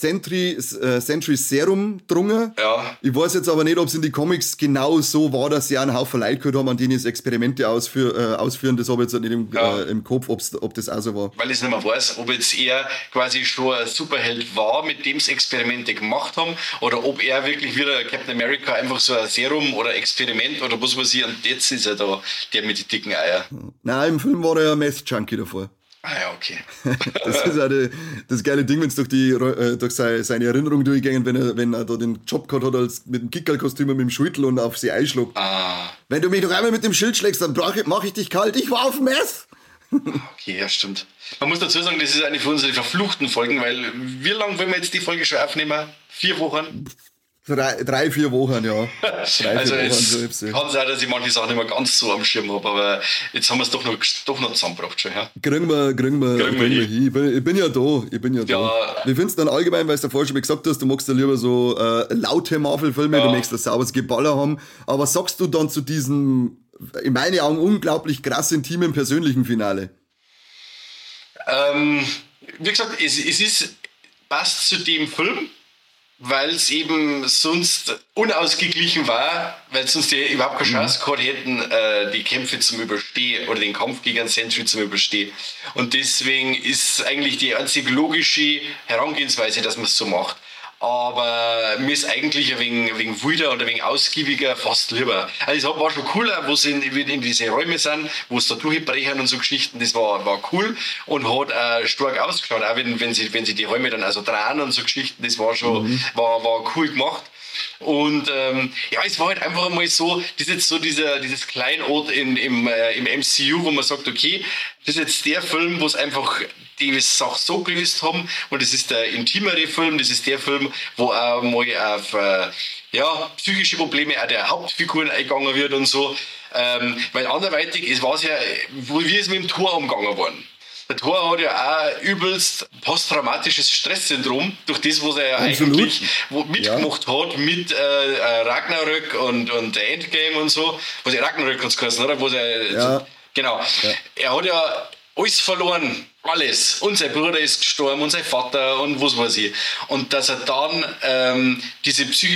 Sentry Serum drungen. Ja. Ich weiß jetzt aber nicht, ob es in die Comics genau so war, dass sie auch einen Haufen Leute gehört haben, an denen es Experimente ausführen. Das habe ich jetzt nicht im Kopf, ob das auch so war. Weil ich nicht mehr weiß, ob jetzt er quasi schon ein Superheld war, mit dem sie Experimente gemacht haben, oder ob er wirklich wieder Captain America einfach so ein Serum oder Experiment, oder muss man sich, und jetzt ist er da, der mit den dicken Eiern. Nein, im Film war er ja Meth-Junkie davor. Ah ja, okay. Das ist auch das geile Ding, wenn es durch seine Erinnerung durchgehen, wenn er da den Job gehabt hat als mit dem Kickerl-Kostüm und mit dem Schüttel und auf sie einschlägt. Wenn du mich doch einmal mit dem Schild schlägst, dann mach ich dich kalt. Ich war auf Meth. Okay, ja, stimmt. Man muss dazu sagen, das ist eine von unseren verfluchten Folgen, weil wie lange wollen wir jetzt die Folge schon aufnehmen? 4 Wochen? 3-4 Wochen, ja. Also es kann sein, dass ich manche Sachen nicht mehr ganz so am Schirm habe, aber jetzt haben wir es doch noch zusammengebracht schon. Ja? Kriegen wir hin. Ich bin ja da. Wie findest du dann allgemein, weil du vorher schon mal gesagt hast, du magst ja lieber so laute Marvel-Filme, du möchtest das sauberes Geballer haben, aber was sagst du dann zu diesem, in meinen Augen, unglaublich krass intimen persönlichen Finale? Wie gesagt, es passt zu dem Film, weil es eben sonst unausgeglichen war, weil sonst die überhaupt keine Chance gehabt hätten, die Kämpfe zum Überstehen oder den Kampf gegen Sentry zum Überstehen. Und deswegen ist eigentlich die einzig logische Herangehensweise, dass man es so macht. Aber mir ist eigentlich ein wenig wilder oder ein wenig ausgiebiger fast lieber. Also es war schon cooler, wo sie in diese Räume sind, wo es da durchbrechen und so Geschichten, das war cool und hat stark ausgeschaut, auch wenn sie die Räume dann also drehen und so Geschichten, das war schon, war cool gemacht. Und es war halt einfach mal so, dieses Kleinod im MCU, wo man sagt, okay, das ist jetzt der Film, wo es einfach die Sache so gelöst haben, und das ist der intimere Film, das ist der Film, wo auch mal auf psychische Probleme auch der Hauptfiguren eingegangen wird und so, weil anderweitig, es war ja, wie es mit dem Thor umgegangen worden. Der Thor hat ja auch übelst posttraumatisches Stresssyndrom durch das, was er ja eigentlich mitgemacht hat mit Ragnarök und Endgame und so. Was er Ragnarök hat es geheißen, oder? Genau. Ja. Er hat ja alles verloren. Alles. Und sein Bruder ist gestorben und sein Vater und was weiß ich. Und dass er dann das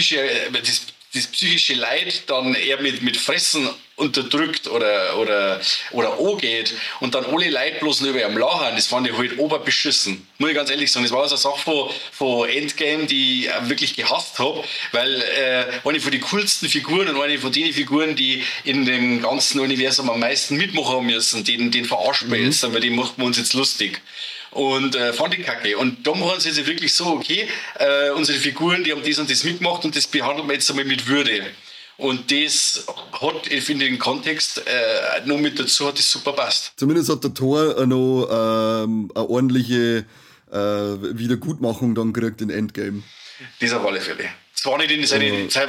psychische Leid dann eher mit Fressen unterdrückt oder angeht und dann alle Leute bloß nur über ihm lachen, das fand ich halt oberbeschissen. Muss ich ganz ehrlich sagen, das war also eine Sache von Endgame, die ich wirklich gehasst habe, weil eine von den coolsten Figuren und eine von den Figuren, die in dem ganzen Universum am meisten mitmachen haben müssen, den verarschen wir jetzt, weil den macht man uns jetzt lustig. Und fand ich kacke. Und da machen sie sich wirklich so, okay, unsere Figuren, die haben das und das mitgemacht und das behandeln wir jetzt einmal mit Würde. Und das hat, ich finde, den Kontext noch mit dazu, hat das super passt. Zumindest hat der Thor noch eine ordentliche Wiedergutmachung dann gekriegt in Endgame. Das auf alle Fälle. Zwar nicht in seine Zeit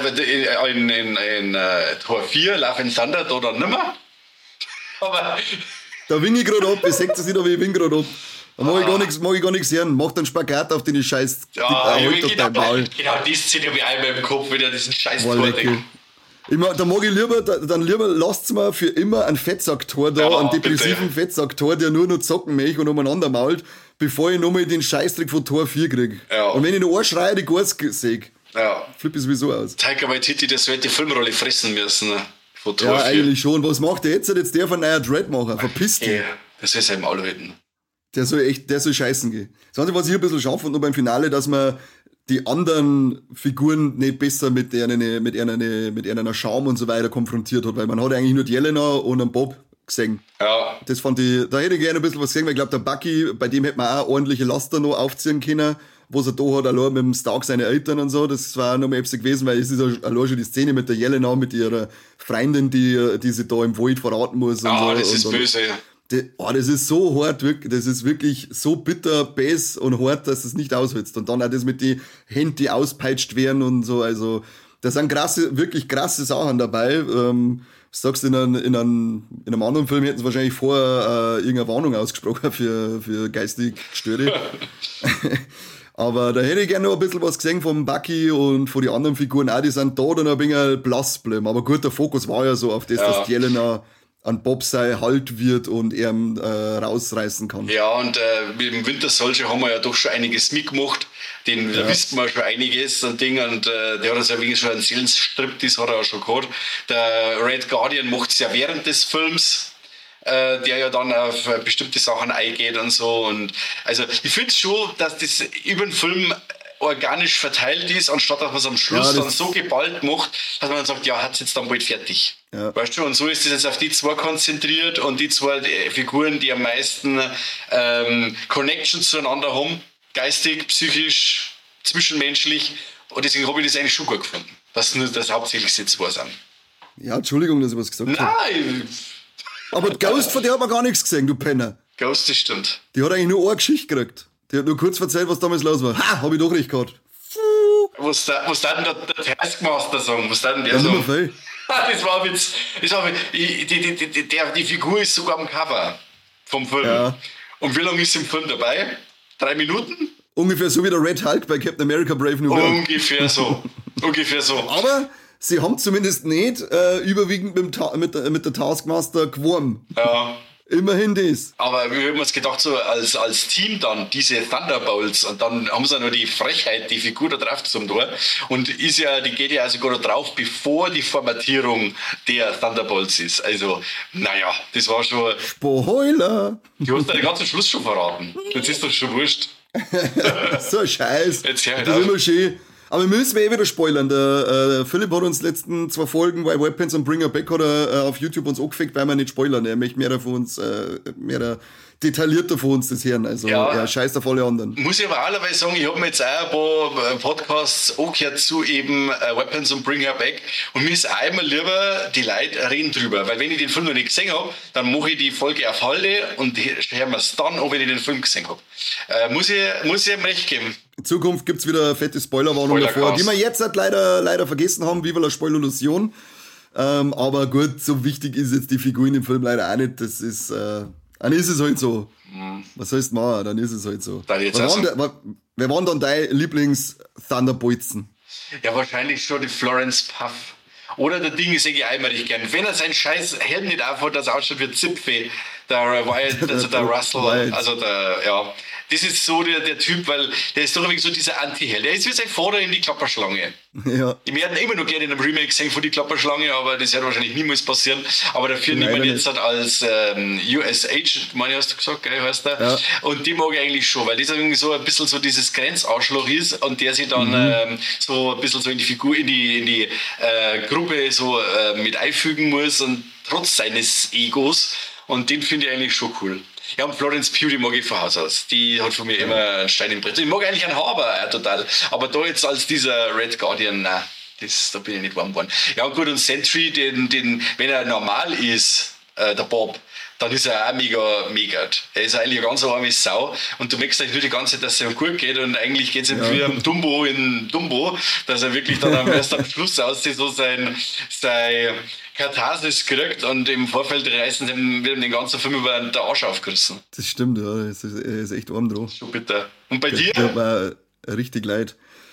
in Thor 4, Love and Thunder, da dann nimmer. Aber da winke ich gerade ab, ich sehe das nicht, aber ich winke gerade ab. Da mag ich gar nichts hören. Mach dann Spagat auf den Scheiß. Ja, genau die Szene habe ich einmal im Kopf, wenn er diesen Scheiß Tor denkt. Da mag ich lieber lasst's mir für immer einen Fettsacktor da, einen depressiven Fettsacktor, der nur noch zocken möchte und umeinander mault, bevor ich nochmal den Scheißtrick von Tor 4 krieg. Ja. Und wenn ich noch anschreie, die Gars säg. Ja. Flipp ich sowieso aus. Taika Waititi, das wird die Filmrolle fressen müssen. Von Tor 4. Eigentlich schon. Was macht der jetzt? Jetzt der von neuer Dread machen. Verpiss dich. Ja, das soll sein Maul halten. Der soll scheißen gehen. Das Einzige, was ich ein bisschen schaffe und noch beim Finale, dass man die anderen Figuren nicht besser mit einer Schaum und so weiter konfrontiert hat, weil man hat eigentlich nur die Jelena und einen Bob gesehen. Ja. Das fand ich, da hätte ich gerne ein bisschen was gesehen, weil ich glaube, der Bucky, bei dem hätte man auch ordentliche Laster noch aufziehen können, was er da hat, allein mit dem Stark seine Eltern und so, das war nochmal etwas gewesen, weil es ist allein schon die Szene mit der Jelena, mit ihrer Freundin, die sie da im Wald verraten muss. Und so. Das ist böse, ja. Das ist so hart, das ist wirklich so bitter, bass und hart, dass es nicht aushältst. Und dann auch das mit den Händen, die auspeitscht werden und so. Also, da sind wirklich krasse Sachen dabei. Sagst in einem anderen Film hätten sie wahrscheinlich vorher irgendeine Warnung ausgesprochen für geistig Gestörte. Aber da hätte ich gerne noch ein bisschen was gesehen vom Bucky und von den anderen Figuren auch. Die sind da dann ein wenig blass bleiben. Aber gut, der Fokus war ja so auf das, dass die Jelena an Bob sei Halt wird und er rausreißen kann. Ja, und mit dem Winter Soldier haben wir ja doch schon einiges mitgemacht. Da wissen wir schon einiges an Dingen und der hat also ein schon einen Seelenstriptease hat er auch schon gehabt. Der Red Guardian macht es ja während des Films, der ja dann auf bestimmte Sachen eingeht und so. Und also ich finde schon, dass das über den Film organisch verteilt ist, anstatt dass man es am Schluss dann so geballt macht, dass man dann sagt, ja, hat's jetzt dann bald fertig. Ja. Weißt du, und so ist es jetzt auf die zwei konzentriert und die zwei Figuren, die am meisten Connection zueinander haben, geistig, psychisch, zwischenmenschlich, und deswegen habe ich das eigentlich schon gut gefunden, dass nur das hauptsächlich die zwei sind. Ja, Entschuldigung, dass ich was gesagt habe. Nein! Aber Ghost, von der hat man gar nichts gesehen, du Penner. Ghost, das stimmt. Die hat eigentlich nur eine Geschichte gekriegt. Die hat nur kurz erzählt, was damals los war. Ha, hab ich doch recht gehabt. Was da denn der Taskmaster sagen? Was da denn der sagen? Das war Witz. Die Figur ist sogar am Cover vom Film. Ja. Und wie lange ist sie im Film dabei? 3 Minuten? Ungefähr so wie der Red Hulk bei Captain America Brave New World. Ungefähr so. Aber sie haben zumindest nicht überwiegend mit der Taskmaster geworben. Ja. Immerhin das. Aber wir haben uns gedacht, so als Team dann, diese Thunderbolts, und dann haben sie noch die Frechheit, die Figur da drauf zum Tor. Und die geht ja sogar noch drauf, bevor die Formatierung der Thunderbolts ist. Also, naja, das war schon... Spoiler! Du hast den ganzen Schluss schon verraten. Jetzt ist doch schon wurscht. So ein Scheiß. Jetzt hör das ist immer schön. Aber wir müssen wieder spoilern. Der Philipp hat uns letzten 2 Folgen bei Weapons und Bring Her Back hat er auf YouTube uns angefickt, weil wir nicht spoilern. Er möchte mehr von uns, mehr detaillierter von uns das hören. Also scheiß auf alle anderen. Muss ich aber allerweise sagen, ich habe mir jetzt auch ein paar Podcasts angehört zu eben Weapons und Bring Her Back, und mir ist einmal lieber, die Leute reden drüber, weil wenn ich den Film noch nicht gesehen habe, dann mache ich die Folge auf Halde und höre mir es dann an, wenn ich den Film gesehen habe. Muss ich ihm recht geben. In Zukunft gibt's wieder eine fette Spoilerwarnung davor, die wir jetzt halt leider vergessen haben, Viva la Spoiler-Illusion. Aber gut, so wichtig ist jetzt die Figur in dem Film leider auch nicht. Das ist, dann ist es halt so. Was sollst du machen? Dann ist es halt so. Wer waren dann deine Lieblings-Thunderbolzen? Ja, wahrscheinlich schon die Florence Puff. Oder der Ding ist eigentlich gern. Wenn er seinen scheiß Helm nicht aufhat, das ausschaut wie Zipfel. Der Wyatt, also der Russell, Wyatt. Also das ist so der Typ, weil der ist doch irgendwie so dieser Anti-Held. Der ist wie sein Vater in die Klapperschlange. Ja. Wir hätten immer noch gerne in einem Remake gesehen von die Klapperschlange, aber das wird wahrscheinlich niemals passieren. Aber dafür nimmt man jetzt halt als US Agent, meine ich, hast du gesagt, gell, heißt der. Ja. Und die mag ich eigentlich schon, weil das irgendwie so ein bisschen so dieses Grenzarschloch ist und der sich dann so ein bisschen so in die Figur, in die Gruppe so mit einfügen muss und trotz seines Egos. Und den finde ich eigentlich schon cool. Ja, und Florence Pugh, die mag ich von Haus aus. Die hat von mir immer einen Stein im Brett. Ich mag eigentlich einen Haber total. Aber da jetzt als dieser Red Guardian, nein, da bin ich nicht warm geworden. Ja, und gut, und Sentry, wenn er normal ist, der Bob, dann ist er auch mega. Er ist eigentlich eine ganz arme Sau. Und du merkst eigentlich nur die ganze Zeit, dass es ihm gut geht. Und eigentlich geht es ihm wie am Dumbo in Dumbo, dass er wirklich dann am Schluss aussieht, so sein Katharsis gekriegt und im Vorfeld reißen sie wieder den ganzen Film über den Arsch aufgerissen. Das stimmt, ja. Es ist echt arm dran. So bitter. Und bei dir? Tut mir richtig leid.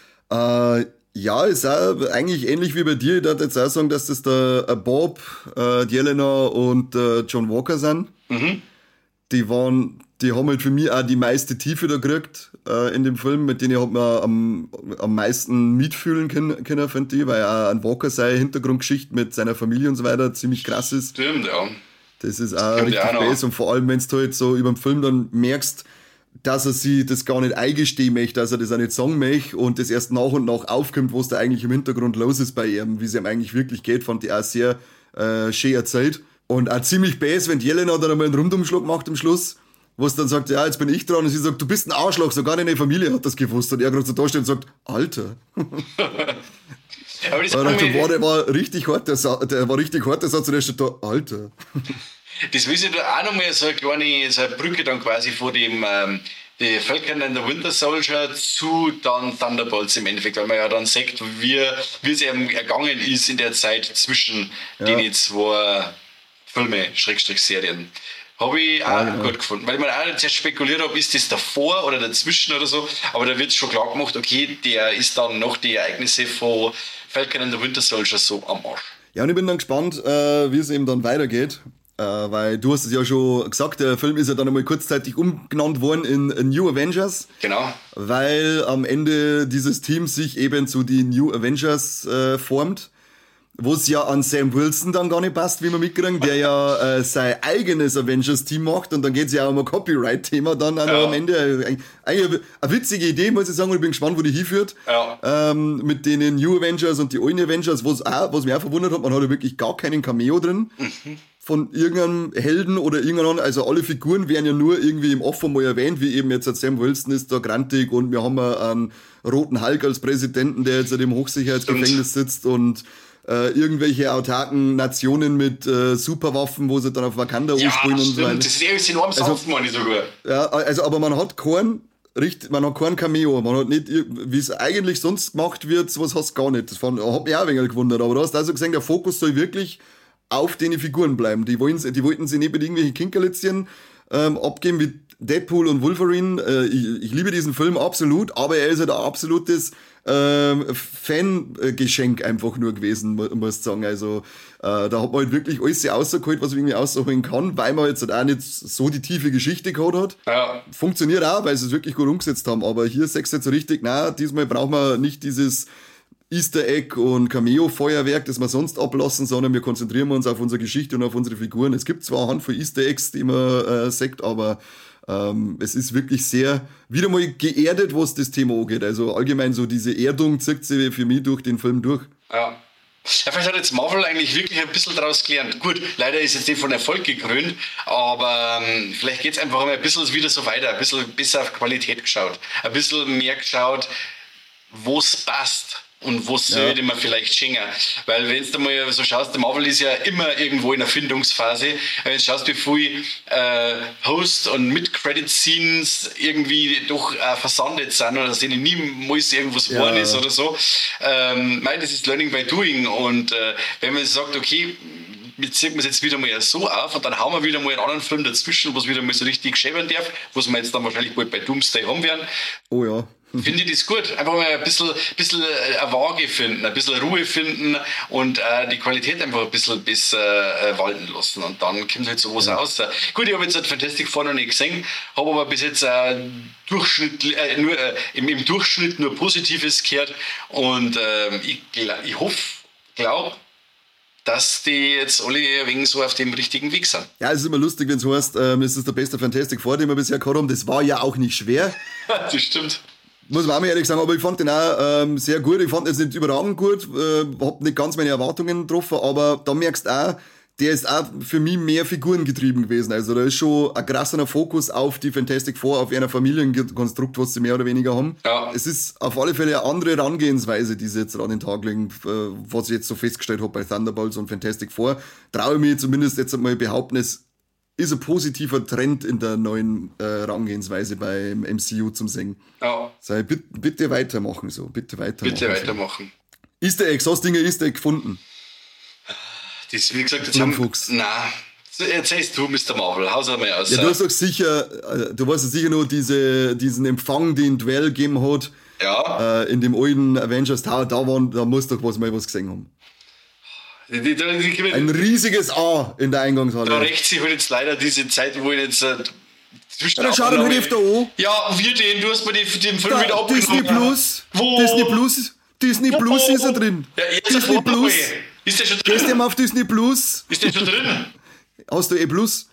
Ja, ist auch eigentlich ähnlich wie bei dir. Ich würde jetzt auch sagen, dass das der Bob, die Jelena und John Walker sind. Mhm. Die haben halt für mich auch die meiste Tiefe da gekriegt in dem Film, mit denen hat man am meisten mitfühlen können, finde ich, weil auch ein Walker seine Hintergrundgeschichte mit seiner Familie und so weiter ziemlich krass ist. Stimmt, ja. Das ist auch richtig besser und vor allem, wenn du halt so über den Film dann merkst, dass er sich das gar nicht eingestehen möchte, dass er das auch nicht sagen möchte und das erst nach und nach aufkommt, was da eigentlich im Hintergrund los ist bei ihm, wie es ihm eigentlich wirklich geht, fand ich auch sehr schön erzählt. Und auch ziemlich bäs, wenn die Jelena dann einmal einen Rundumschlag macht am Schluss, wo es dann sagt, ja, jetzt bin ich dran und sie sagt, du bist ein Arschloch, sogar deine Familie hat das gewusst und er gerade so da steht und sagt, Alter. Aber das der war richtig hart, der war richtig hart, der Satz und der steht da, Alter. Das will ich da auch nochmal so eine Brücke dann quasi vor dem die Falcon and the Winter Soldier zu dann Thunderbolts im Endeffekt, weil man ja dann sagt, wie es eben ergangen ist in der Zeit zwischen den zwei Filme, Serien. Habe ich auch gut gefunden, weil man auch zuerst spekuliert habe, ist das davor oder dazwischen oder so, aber da wird schon klar gemacht, okay, der ist dann noch die Ereignisse von Falcon and the Winter Soldier so am Arsch. Ja, und ich bin dann gespannt, wie es eben dann weitergeht. Weil du hast es ja schon gesagt, der Film ist ja dann einmal kurzzeitig umgenannt worden in New Avengers. Genau. Weil am Ende dieses Team sich eben zu den New Avengers formt. Wo es ja an Sam Wilson dann gar nicht passt, wie wir mitkriegen, der ja sein eigenes Avengers-Team macht und dann geht es ja auch um ein Copyright-Thema dann auch noch am Ende. Eigentlich eine witzige Idee, muss ich sagen, und ich bin gespannt, wo die hinführt. Ja. Mit den New Avengers und die alten Avengers, was mich auch verwundert hat, man hat ja wirklich gar keinen Cameo drin. Von irgendeinem Helden oder irgendeinem, also alle Figuren werden ja nur irgendwie im Off mal erwähnt, wie eben jetzt Sam Wilson ist da grantig und wir haben einen roten Hulk als Präsidenten, der jetzt in dem Hochsicherheitsgefängnis sitzt und irgendwelche autarken Nationen mit Superwaffen, wo sie dann auf Wakanda umspringen und so weiter. Das ist ehrlich enorm sanft, meine ich sogar. Ja, also aber man hat kein Cameo, man hat nicht, wie es eigentlich sonst gemacht wird, sowas hast du gar nicht. Das hat mich auch ein wenig gewundert, aber du hast also gesehen, der Fokus soll wirklich auf den Figuren bleiben. Die wollten sie nicht mit irgendwelchen Kinkerlitzchen abgeben wie Deadpool und Wolverine. Ich liebe diesen Film absolut, aber er ist halt ein absolutes Fangeschenk einfach nur gewesen, muss ich sagen. Also da hat man halt wirklich alles rausgeholt, was man irgendwie rausholen kann, weil man jetzt halt auch nicht so die tiefe Geschichte gehabt hat. Ja. Funktioniert auch, weil sie es wirklich gut umgesetzt haben, aber hier sagst du jetzt so richtig, diesmal brauchen wir nicht dieses Easter Egg und Cameo-Feuerwerk, das wir sonst ablassen, sondern wir konzentrieren uns auf unsere Geschichte und auf unsere Figuren. Es gibt zwar eine Handvoll Easter Eggs, die man sagt, aber es ist wirklich sehr, wieder mal geerdet, was das Thema angeht. Also allgemein so diese Erdung zieht sich für mich durch den Film durch. Ja. Vielleicht hat jetzt Marvel eigentlich wirklich ein bisschen daraus gelernt. Gut, leider ist jetzt nicht von Erfolg gekrönt, aber vielleicht geht es einfach mal ein bisschen wieder so weiter, ein bisschen besser auf Qualität geschaut, ein bisschen mehr geschaut, wo es passt. Und was sollte man vielleicht schenken? Weil wenn du mal so schaust, der Marvel ist ja immer irgendwo in Erfindungsphase. Wenn du schaust, wie viel Host- und Mid-Credit-Scenes irgendwie doch versandet sind oder dass denen niemals irgendwas geworden ist oder so. Das ist Learning by Doing. Und wenn man sagt, okay, wir ziehen wir es jetzt wieder mal so auf und dann hauen wir wieder mal einen anderen Film dazwischen, was wieder mal so richtig schäbern darf, was wir jetzt dann wahrscheinlich bald bei Doomsday haben werden. Oh ja. Finde ich das gut. Einfach mal ein bisschen eine Waage finden, ein bisschen Ruhe finden und die Qualität einfach ein bisschen besser walten lassen. Und dann kommt halt sowas raus. Gut, ich habe jetzt Fantastic Four noch nicht gesehen, habe aber bis jetzt im Durchschnitt nur Positives gehört. Und ich glaube, dass die jetzt alle wegen so auf dem richtigen Weg sind. Ja, es ist immer lustig, wenn es heißt, es ist der beste Fantastic Four, den wir bisher gehabt haben. Das war ja auch nicht schwer. Das stimmt. Muss man auch mal ehrlich sagen, aber ich fand den auch sehr gut. Ich fand es nicht überragend gut, hab nicht ganz meine Erwartungen getroffen, aber da merkst du auch, der ist auch für mich mehr figurengetrieben gewesen. Also da ist schon ein krasser Fokus auf die Fantastic Four, auf einer Familienkonstrukt, was sie mehr oder weniger haben. Ja. Es ist auf alle Fälle eine andere Herangehensweise, die sie jetzt an den Tag legen, was ich jetzt so festgestellt habe bei Thunderbolts und Fantastic Four. Traue ich mich zumindest jetzt einmal behaupten, es ist ein positiver Trend in der neuen Herangehensweise beim MCU zum Singen. Ja. Sei, bitte weitermachen so, bitte weitermachen. Bitte weitermachen. Easter Eggs, hast du Easter Egg gefunden? Das, wie gesagt, jetzt Fuchs. Nein. Erzählst du, Mr. Marvel, haus einmal aus. Ja, du hast doch sicher, du weißt ja sicher noch diesen Empfang, den Duell gegeben hat. Ja. In dem alten Avengers Tower, da musst du doch mal was gesehen haben. Ein riesiges A in der Eingangshalle. Da rächt sich halt jetzt leider diese Zeit, wo ich jetzt zwischen ja, schau dir halt da an. Ja, du hast mir den Film wieder abgenommen. Disney Plus. Wo? Disney Plus ist er drin. Ja, jetzt Disney Plus. Ist der schon drin? Gehst du mal auf Disney Plus? Ist der schon drin? Hast du E+?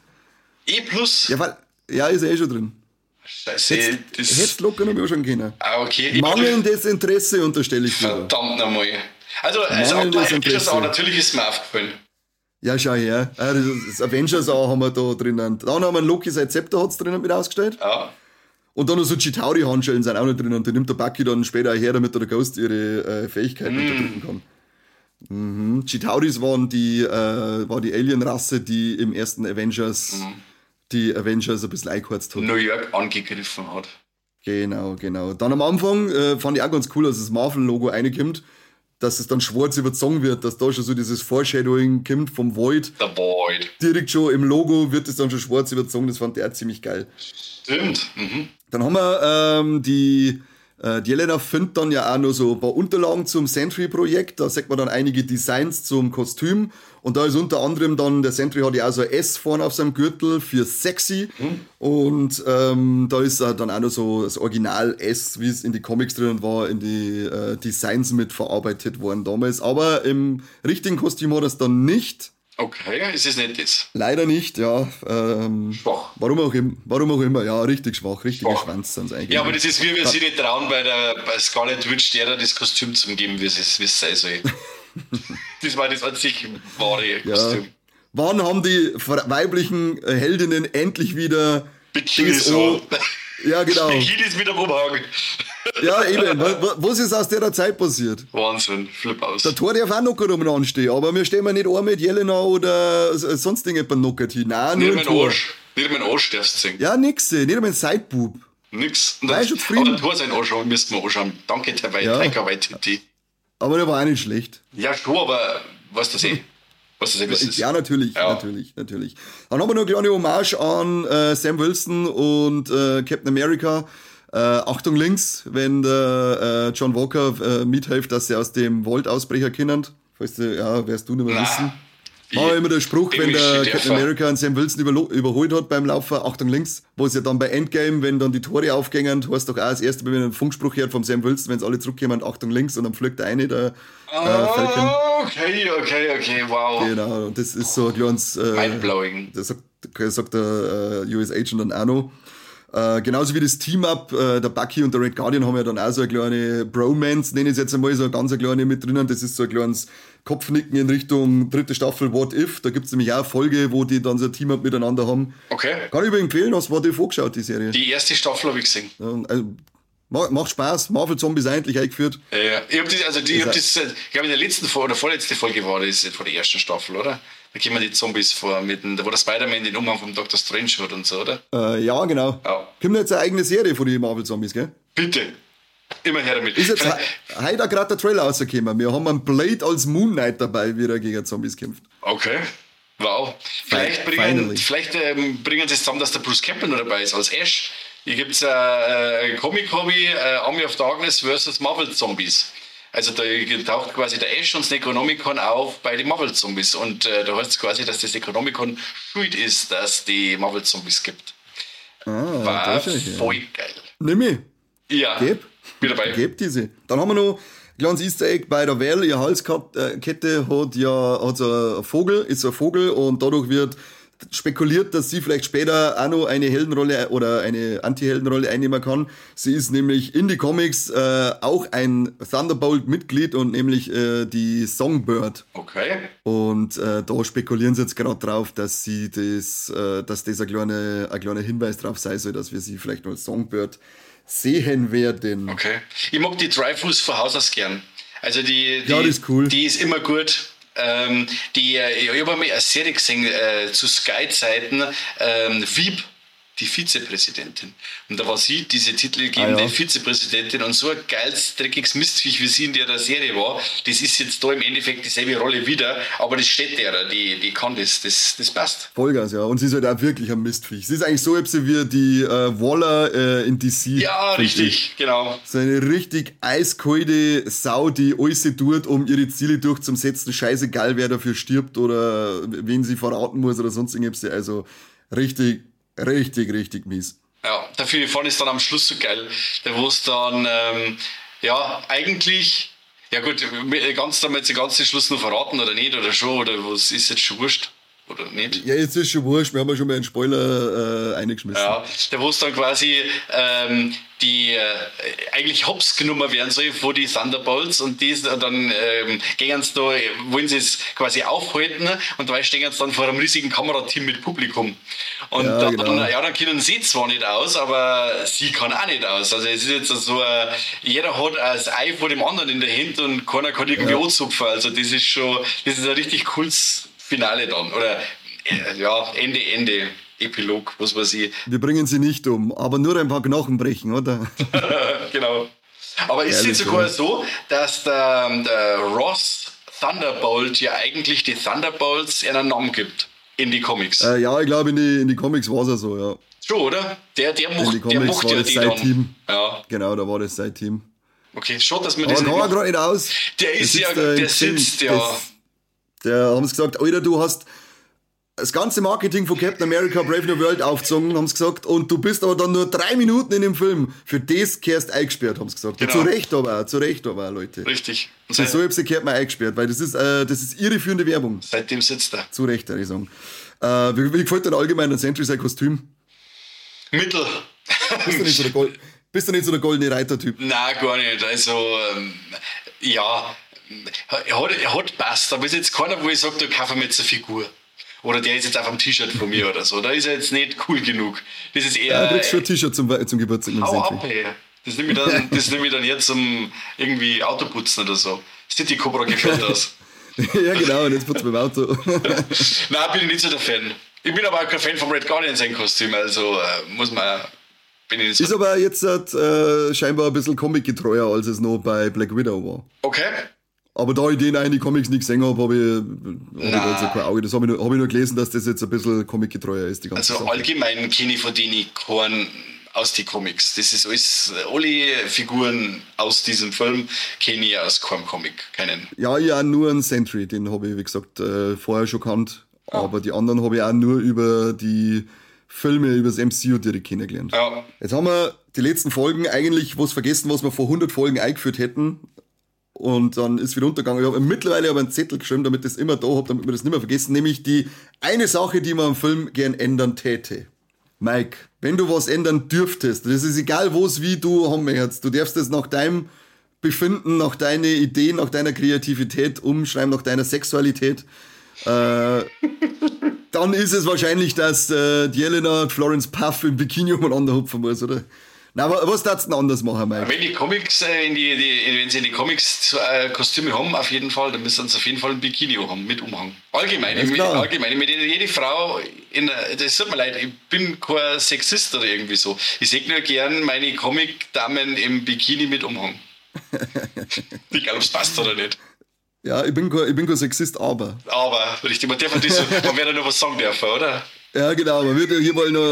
E+? Ja, ist er schon drin. Scheiße. Hättest du locker noch mal anschauen können. Ah, okay. Mangelndes Interesse unterstelle ich dir. Verdammt nochmal. Also Avengers auch, natürlich ist mir aufgefallen. Ja, schau her. Das Avengers auch haben wir da drinnen. Dann haben wir einen Loki sein Zepter hat's drinnen mit ausgestellt. Ja. Und dann noch so Chitauri-Handschellen sind auch noch drin. Und die nimmt der Bucky dann später her, damit der Ghost ihre Fähigkeiten unterdrücken kann. Chitauris war die Alien-Rasse, die im ersten Avengers die Avengers ein bisschen eingeheizt hat. New York angegriffen hat. Genau. Dann am Anfang fand ich auch ganz cool, dass das Marvel-Logo reinkommt, dass es dann schwarz überzogen wird, dass da schon so dieses Foreshadowing kommt vom Void. Der Void. Direkt schon im Logo wird es dann schon schwarz überzogen, das fand ich auch ziemlich geil. Stimmt. Dann haben wir die Jelena findet dann ja auch noch so ein paar Unterlagen zum Sentry-Projekt. Da sieht man dann einige Designs zum Kostüm. Und da ist unter anderem dann, der Sentry hat ja auch so ein S vorne auf seinem Gürtel für sexy. Und da ist dann auch noch so das Original S, wie es in die Comics drin war, in die Designs mit verarbeitet worden damals. Aber im richtigen Kostüm hat er es dann nicht. Okay, ist es nicht das? Leider nicht, ja. Schwach. Warum auch immer, ja, richtig schwach, richtige Schwanz sind es eigentlich. Ja, aber das ist wie wir sich nicht trauen, bei Scarlet Witch der das Kostüm zu geben, wie es sein soll. Das war das an sich wahre Kostüm. Wann haben die weiblichen Heldinnen endlich wieder Bikinis so. Ja, genau. Bikinis mit am Umhang. Ja, eben. Was ist aus der Zeit passiert? Wahnsinn, Flip aus. Der Tor darf auch noch umeinander stehen, aber wir stehen nicht ein mit Jelena oder sonst irgendjemand knockert hin. Nein, nur nicht mein Arsch. Nicht mein Arsch darfst du sehen. Ja, nix. Nicht mein Sideboob. Nix. Aber der Tor sein Arsch müssen wir anschauen. Danke, Taika Waititi. Aber der war auch nicht schlecht. Ja, schon, aber was das eh? Ja, natürlich. Dann haben wir noch eine kleine Hommage an Sam Wilson und Captain America. Achtung links, wenn der John Walker mithilft, dass sie aus dem Vault ausbrecher können. Falls du, wirst du nicht mehr wissen. War immer der Spruch, wenn der Captain America und Sam Wilson überholt hat beim Laufen, Achtung links, wo es ja dann bei Endgame, wenn dann die Tore aufgängen, hast du doch auch das erste Mal, wenn einen Funkspruch hört vom Sam Wilson, wenn sie alle zurückkommen, Achtung links und dann fliegt der eine, der Falcon. Okay, wow. Genau, und das ist so ein kleines... Mindblowing. Das sagt der US Agent dann auch noch. Genauso wie das Team-Up, der Bucky und der Red Guardian haben ja dann auch so eine kleine Bromance, nenne ich es jetzt einmal, so eine ganz kleine mit drinnen. Das ist so ein kleines Kopfnicken in Richtung dritte Staffel What If. Da gibt es nämlich auch eine Folge, wo die dann so ein Team-Up miteinander haben. Okay. Kann ich übrigens empfehlen, hast du What If angeschaut, die Serie? Die erste Staffel habe ich gesehen. Ja, also, macht Spaß, Marvel Zombies eigentlich eingeführt. Ja. Ich glaube in der letzten oder vorletzte Folge war das von der ersten Staffel, oder? Da kommen die Zombies vor, wo der Spider-Man den Umhang vom Dr. Strange hat und so, oder? Ja, genau. Ja. Kommt jetzt eine eigene Serie von den Marvel Zombies, gell? Bitte. Immer her damit. Ist jetzt heute gerade der Trailer rausgekommen. Wir haben einen Blade als Moon Knight dabei, wie er gegen Zombies kämpft. Okay. Wow. Vielleicht bringen sie es zusammen, dass der Bruce Campbell noch dabei ist, als Ash. Hier gibt es ein Comic-Hobby, Army of Darkness vs. Marvel Zombies. Also da taucht quasi der Ash und das Necronomicon auf bei den Marvel Zombies. Und da heißt es quasi, dass das Necronomicon schuld ist, dass die Marvel Zombies gibt. War voll geil. Nimm ich. Ja. Geb. Bin dabei. Geb diese. Dann haben wir noch ein kleines Easter Egg bei der Val. Ihre Halskette hat so ein Vogel, ist so ein Vogel und dadurch wird spekuliert, dass sie vielleicht später auch noch eine Heldenrolle oder eine Anti-Heldenrolle einnehmen kann. Sie ist nämlich in die Comics auch ein Thunderbolt-Mitglied und nämlich die Songbird. Okay. Und da spekulieren sie jetzt gerade drauf, dass das ein kleiner Hinweis drauf sein soll, dass wir sie vielleicht noch als Songbird sehen werden. Okay. Ich mag die Dreyfus von Haus aus gern. Also die ist cool. Die ist immer gut. Ich habe einmal eine Serie gesehen zu Sky-Zeiten, Veep, die Vizepräsidentin. Und da war sie diese titelgebende Vizepräsidentin und so ein geiles, dreckiges Mistviech, wie sie in der Serie war, das ist jetzt da im Endeffekt dieselbe Rolle wieder, aber das steht der, die kann das passt. Vollgas, ja. Und sie ist halt auch wirklich ein Mistviech. Sie ist eigentlich so wie die Waller in DC. Ja, richtig, genau. So eine richtig eiskalte Sau, die alles tut, um ihre Ziele durchzusetzen. Scheißegal, wer dafür stirbt oder wen sie verraten muss oder sonst irgendwas. Also richtig mies. Ja, dafür fand ich es dann am Schluss so geil, wo es dann, eigentlich, ja gut, damals den ganzen Schluss noch verraten oder nicht oder schon, oder was ist jetzt schon wurscht. Oder nicht? Ja, jetzt ist schon wurscht, wir haben ja schon mal einen Spoiler eingeschmissen. Ja, wo es dann quasi die eigentlich hops genommen werden soll von die Thunderbolts und die dann gehen sie da, wollen sie es quasi aufhalten und dabei stehen sie dann vor einem riesigen Kamerateam mit Publikum. Und dann können sie zwar nicht aus, aber sie kann auch nicht aus. Also es ist jetzt so, jeder hat das Ei vor dem anderen in der Hand und keiner kann irgendwie anzupfen. Also das ist ein richtig cooles Finale dann. Oder Ende, Epilog, was weiß ich. Wir bringen sie nicht um, aber nur ein paar Knochen brechen, oder? Genau. Aber ist es jetzt sogar so, dass der Ross Thunderbolt ja eigentlich die Thunderbolts einen Namen gibt in die Comics? Ja, ich glaube in die Comics war es ja so, ja. Schon, oder? Der mochte ja die dann. Team. Ja. Genau, da war das sein Team. Okay, schon, dass man das nicht... Aber kann er gerade nicht aus. Der sitzt. Der haben sie gesagt, Alter, du hast das ganze Marketing von Captain America Brave New World aufgezogen, haben sie gesagt, und du bist aber dann nur 3 Minuten in dem Film. Für das kehrst eingesperrt, haben sie gesagt. Genau. Zu Recht aber, Leute. Richtig. Und so etwas gehört man eingesperrt, weil das ist irreführende Werbung. Seitdem sitzt er. Zu Recht, würde ich sagen. Wie gefällt dir allgemein an Sentry sein Kostüm? Mittel. Bist du nicht so der goldene Reiter-Typ? Nein, gar nicht. Also, er hat passt, aber ist jetzt keiner, wo ich sage, da kaufe mir jetzt eine Figur. Oder der ist jetzt auf einem T-Shirt von mir oder so. Da ist er jetzt nicht cool genug. Das ist eher... Ja, du kriegst schon ein T-Shirt zum Geburtstag. Hau ab, ey. Das nehme ich dann jetzt zum irgendwie Autoputzen oder so. City Cobra gefällt das. Ja, genau, und jetzt putzt beim Auto. Nein, bin ich nicht so der Fan. Ich bin aber auch kein Fan vom Red Guardian sein Kostüm, also bin ich nicht so. Ist aber jetzt scheinbar ein bisschen comicgetreuer, als es noch bei Black Widow war. Okay. Aber da ich den auch in die Comics nicht gesehen habe, habe ich also kein Auge. Das habe ich nur gelesen, dass das jetzt ein bisschen comicgetreuer ist. Die ganze Sache. Allgemein kenne ich von denen keinen aus den Comics. Das ist alles, alle Figuren aus diesem Film kenne ich aus keinem Comic. Keinen. Ja, ich auch nur einen Sentry, den habe ich, wie gesagt, vorher schon kannt. Ja. Aber die anderen habe ich auch nur über die Filme, über das MCU direkt kennengelernt. Ja. Jetzt haben wir die letzten Folgen eigentlich was vergessen, was wir vor 100 Folgen eingeführt hätten. Und dann ist wieder untergegangen. Ich habe mittlerweile aber einen Zettel geschrieben, damit ich das immer da habe, damit wir das nicht mehr vergessen. Nämlich die eine Sache, die man am Film gern ändern täte. Mike, wenn du was ändern dürftest, das ist egal, wo es wie du haben möchtest. Du darfst es nach deinem Befinden, nach deinen Ideen, nach deiner Kreativität umschreiben, nach deiner Sexualität. Dann ist es wahrscheinlich, dass die Jelena Florence Puff im Bikini umeinander hupfen muss, oder? Na, aber was darfst du denn anders machen, Mike? Wenn die Comics, wenn sie in die Comics Kostüme haben, auf jeden Fall, dann müssen sie auf jeden Fall ein Bikini haben, mit Umhang. Allgemein. Mit jede Frau, das tut mir leid, ich bin kein Sexist oder irgendwie so. Ich sehe nur gern meine Comic-Damen im Bikini mit Umhang. Egal, ob es passt oder nicht. Ja, ich bin kein Sexist, aber. Aber, richtig, man wird ja noch was sagen dürfen, oder? Ja, genau, man wird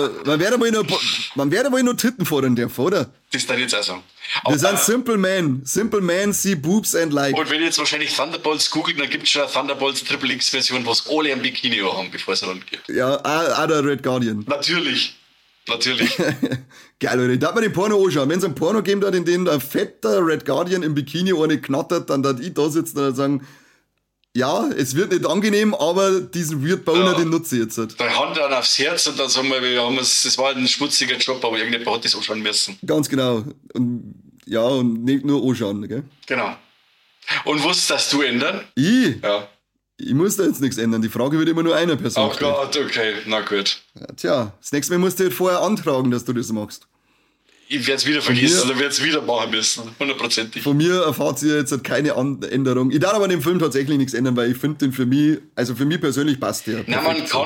mal nur Titten fordern dürfen, oder? Das darf ich jetzt auch sagen. Wir sind Simple Man, see boobs and like. Und wenn ihr jetzt wahrscheinlich Thunderbolts googelt, dann gibt es schon eine Thunderbolts Triple X Version, wo es alle ein Bikini haben, bevor es dann geht. Ja, auch der Red Guardian. Natürlich. Geil, Leute, darf man den Porno anschauen. Wenn es ein Porno geben hat, in dem ein fetter Red Guardian im Bikini eine knattert, dann darf ich da sitzen und sagen, ja, es wird nicht angenehm, aber diesen Weird Boner, den nutze ich jetzt. Da Hand dann aufs Herz und dann sagen wir, das war ein schmutziger Job, aber irgendjemand hat das anschauen müssen. Ganz genau. Und nicht nur anschauen, gell? Genau. Und was darfst du ändern? Ich? Ja. Ich muss da jetzt nichts ändern. Die Frage wird immer nur einer Person stellen. Oh Gott, okay, na gut. Ja, tja, das nächste Mal musst du halt vorher antragen, dass du das machst. Ich werde es wieder vergessen oder werde es wieder machen müssen. 100%. Von mir erfahrt ihr jetzt keine Änderung. Ich darf aber an dem Film tatsächlich nichts ändern, weil ich finde den für mich persönlich passt der. Nein,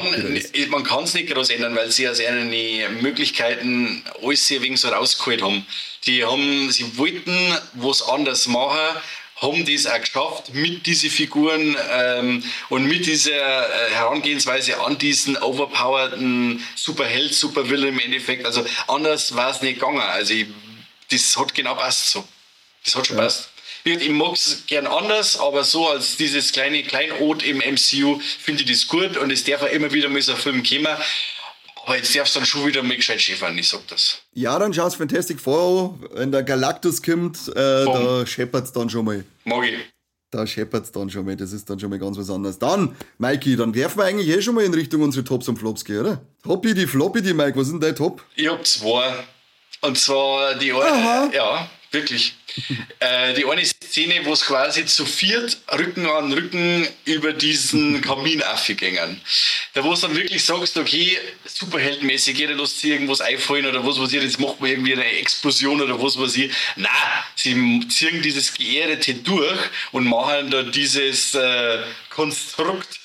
man kann es nicht groß ändern, weil sie aus ihren Möglichkeiten alles sehr wegen so rausgeholt haben. Sie wollten was anderes machen, haben das auch geschafft mit diesen Figuren und mit dieser Herangehensweise an diesen overpowerten Superheld, Supervillain im Endeffekt. Also anders war es nicht gegangen. Also das hat genau passt so. Das hat schon passt. Ich mag es gern anders, aber so als dieses kleine Kleinod im MCU finde ich das gut und es darf auch immer wieder mal so ein Film kommen. Aber jetzt darfst du dann schon wieder mal gescheit schäfern, ich sag das. Ja, dann schaust Fantastic Four an, wenn der Galactus kommt, da scheppert's dann schon mal. Mag ich. Da scheppert's dann schon mal, das ist dann schon mal ganz was anderes. Dann, Mikey, dann werfen wir eigentlich schon mal in Richtung unsere Tops und Flops gehen, oder? Toppy, Floppy, Mike, was ist denn dein Top? Ich hab zwei. Und zwar die eine, ja, wirklich. Die eine Szene, wo es quasi zu viert Rücken an Rücken über diesen Kamin aufgegangen. Da wo du dann wirklich sagst, okay, superheldenmäßig, jeder lässt sich irgendwas einfallen oder was weiß ich, jetzt macht man irgendwie eine Explosion oder was weiß ich. Nein, sie ziehen dieses Geerdete durch und machen da dieses Konstrukt,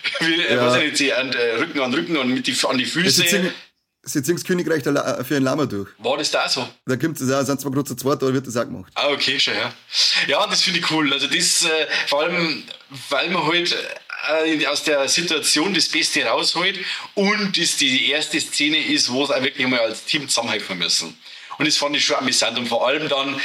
was ich nicht, Rücken an Rücken und an die Füße. Sie ziehen das Königreich für ein Lama durch. War das da so? Da kommt es auch, sind zwar gerade zu zweit, aber wird das auch gemacht. Ah, okay, schon, ja. Ja, das finde ich cool. Also das, vor allem, weil man halt aus der Situation das Beste rausholt und das die erste Szene ist, wo es auch wirklich mal als Team zusammenhelfen müssen. Und das fand ich schon amüsant. Und vor allem dann,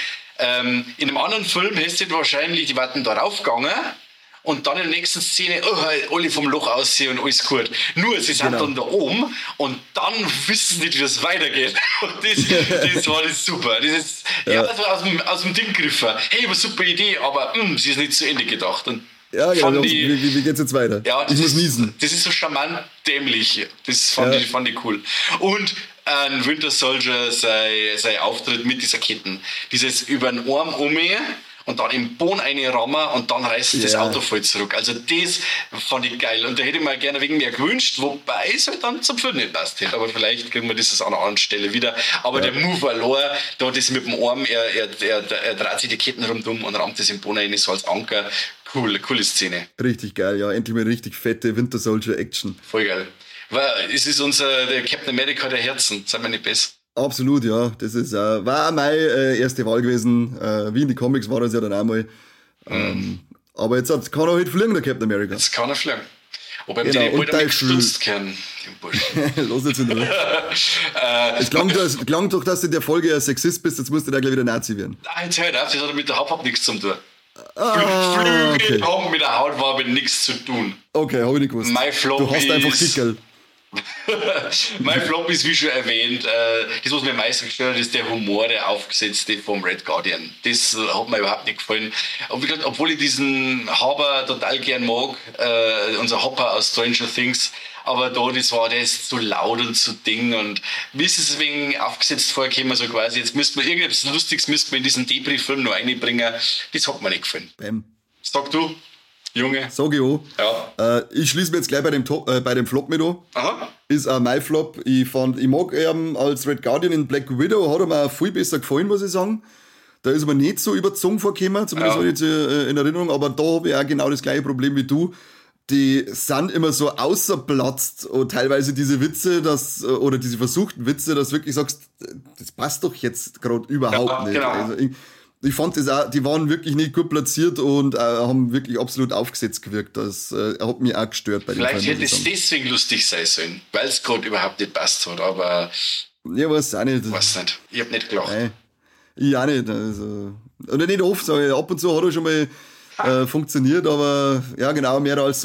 in einem anderen Film hättest du wahrscheinlich, die warten da raufgegangen, und dann in der nächsten Szene, alle vom Loch aussehen und alles gut. Nur, sie sind dann da oben und dann wissen sie nicht, wie es weitergeht. Und das war das super. Das ist also aus dem Ding gegriffen. Hey, aber super Idee, aber sie ist nicht zu Ende gedacht. Und ja, genau. Wie geht's jetzt weiter? Ja, ich muss niesen. Das ist so charmant dämlich. Das fand ich cool. Und ein Winter Soldier, sein Auftritt mit dieser Ketten. Dieses über den Arm und dann im Boden eine Rammer und dann reißt das Auto voll zurück. Also das fand ich geil. Und da hätte ich mir gerne wegen mehr gewünscht, wobei es halt dann zum Film nicht passt hätte. Aber vielleicht kriegen wir das an einer anderen Stelle wieder. Aber der Move allein, da das mit dem Arm, er dreht sich die Ketten rundum und rammt das im Boden rein, so als Anker. Coole Szene. Richtig geil, ja. Endlich mal richtig fette Winter Soldier Action. Voll geil. Weil es ist der Captain America der Herzen, sind wir nicht besser. Absolut, ja. Das ist war meine erste Wahl gewesen. Wie in die Comics war das ja dann auch mal. Aber jetzt kann er halt fliegen, der Captain America. Jetzt kann er fliegen. Wobei den wollte er gestutzt können, den Bursch. Los jetzt in Ruhe. Es klang doch, dass du in der Folge ein Sexist bist, jetzt musst du da gleich wieder Nazi werden. Nein, jetzt hört auf, das hat mit der Hautfarbe nichts zu tun. Flügel haben mit der Hautfarbe nichts zu tun. Okay, hab ich nicht gewusst. Du hast einfach Kickel. Mein Flop ist, wie schon erwähnt, das, was mir am meisten gestört hat, ist der Humor, der aufgesetzte vom Red Guardian. Das hat mir überhaupt nicht gefallen. Obwohl ich diesen Haber total gern mag, unser Hopper aus Stranger Things, aber der ist so laut und so Ding und mir ist es wegen aufgesetzt vorgekommen, so quasi, jetzt müssten wir irgendetwas Lustiges in diesen Debris-Film noch reinbringen. Das hat mir nicht gefallen. Bam. Sag du? Junge. Sag ich auch. Ja. Ich schließe mir jetzt gleich bei dem Flop mit an. Aha. Ist auch mein Flop. Ich mag ihn als Red Guardian in Black Widow, hat er mir auch viel besser gefallen, muss ich sagen. Da ist er mir nicht so überzogen vorgekommen, zumindest habe ich jetzt in Erinnerung, aber da habe ich auch genau das gleiche Problem wie du. Die sind immer so außerplatzt und teilweise diese Witze, oder diese versuchten Witze, dass du wirklich sagst, das passt doch jetzt gerade überhaupt nicht. Genau. Also ich fand das auch, die waren wirklich nicht gut platziert und haben wirklich absolut aufgesetzt gewirkt. Das hat mich auch gestört bei dem Film. Vielleicht hätte es deswegen lustig sein sollen, weil es gerade überhaupt nicht passt hat, aber... Ja, weiß auch nicht. Weiß nicht. Ich hab nicht gelacht. Nein, ich auch nicht. Also, oder nicht oft, sage ich. Ab und zu hat er schon mal funktioniert, aber ja genau, mehr als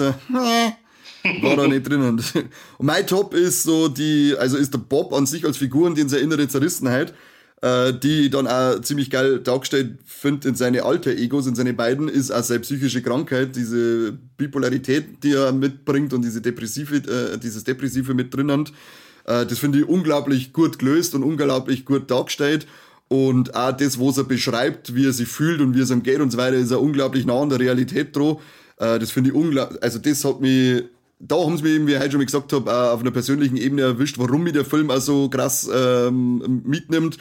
war da nicht drin. Und mein Top ist so ist der Bob an sich als Figur und in seine innere Zerrissenheit, die ich dann auch ziemlich geil dargestellt finde in seine Alter-Egos, in seine beiden, ist auch seine psychische Krankheit, diese Bipolarität, die er mitbringt und dieses Depressive mit drin hat. Das finde ich unglaublich gut gelöst und unglaublich gut dargestellt. Und auch das, was er beschreibt, wie er sich fühlt und wie es ihm geht und so weiter, ist er unglaublich nah an der Realität dran. Das finde ich unglaublich, also das hat mich, da haben sie mich eben, wie ich heute schon mal gesagt habe, auf einer persönlichen Ebene erwischt, warum mich der Film auch so krass mitnimmt.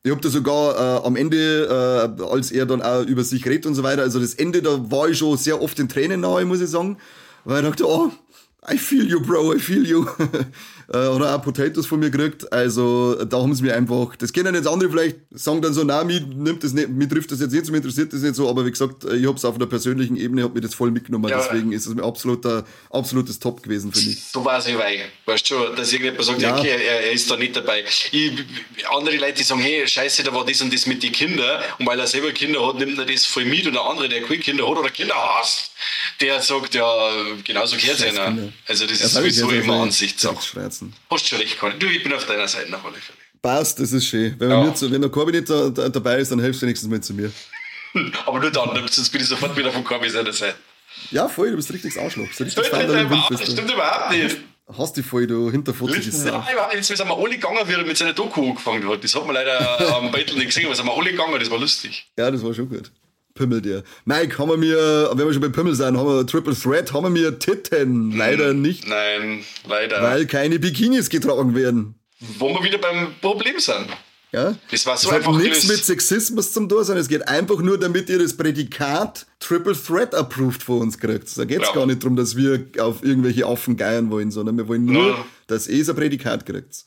Ich hab da sogar am Ende, als er dann auch über sich redet und so weiter, also das Ende, da war ich schon sehr oft in Tränen nahe, muss ich sagen, weil ich dachte, oh, I feel you, bro, I feel you. Oder auch Potatoes von mir gekriegt. Also da haben sie mir einfach, das kennen jetzt andere vielleicht, sagen dann so, nein, mich trifft das jetzt nicht so, mich interessiert das nicht so, aber wie gesagt, ich hab's auf einer persönlichen Ebene, hab mir das voll mitgenommen, ja, deswegen ist es mir absolutes Top gewesen für mich. So war es wie Weih. Weißt du schon, dass irgendjemand sagt, ja, okay, er ist da nicht dabei. Andere Leute, die sagen, hey, scheiße, da war das und das mit den Kindern, und weil er selber Kinder hat, nimmt er das voll mit, und der andere, der keine Kinder hat oder Kinder hasst, der sagt, ja, genauso gehört es einer. Also das ist sowieso immer Ansichtssache. Hast schon recht, Conny. Du, ich bin auf deiner Seite nach alle Fälle. Passt, das ist schön. Wenn der Corby nicht dabei ist, dann hilfst du nächstes Mal zu mir. Aber nur dann, sonst bin ich sofort wieder von Corby seiner Seite. Ja, voll, du bist richtig Arschloch. So richtig das stimmt überhaupt nicht. Hast dich voll, du hinterfotziges Sau. Ja, jetzt sind wir alle gegangen, wie er mit seiner Doku angefangen hat. Das hat man leider am Beitel nicht gesehen, aber sind wir alle gegangen, das war lustig. Ja, das war schon gut. Pimmel dir. Mike, wenn wir schon bei Pimmel sind, haben wir Triple Threat, haben wir Titten. Leider nicht. Nein, leider. Weil keine Bikinis getragen werden. Wo wir wieder beim Problem sind. Ja? Das war so das einfach. Hat nichts mit Sexismus zum tun, sondern es geht einfach nur, damit ihr das Prädikat Triple Threat approved von uns kriegt. Da geht es gar nicht darum, dass wir auf irgendwelche Affen geiern wollen, sondern wir wollen nur, dass ihr so ein Prädikat kriegt.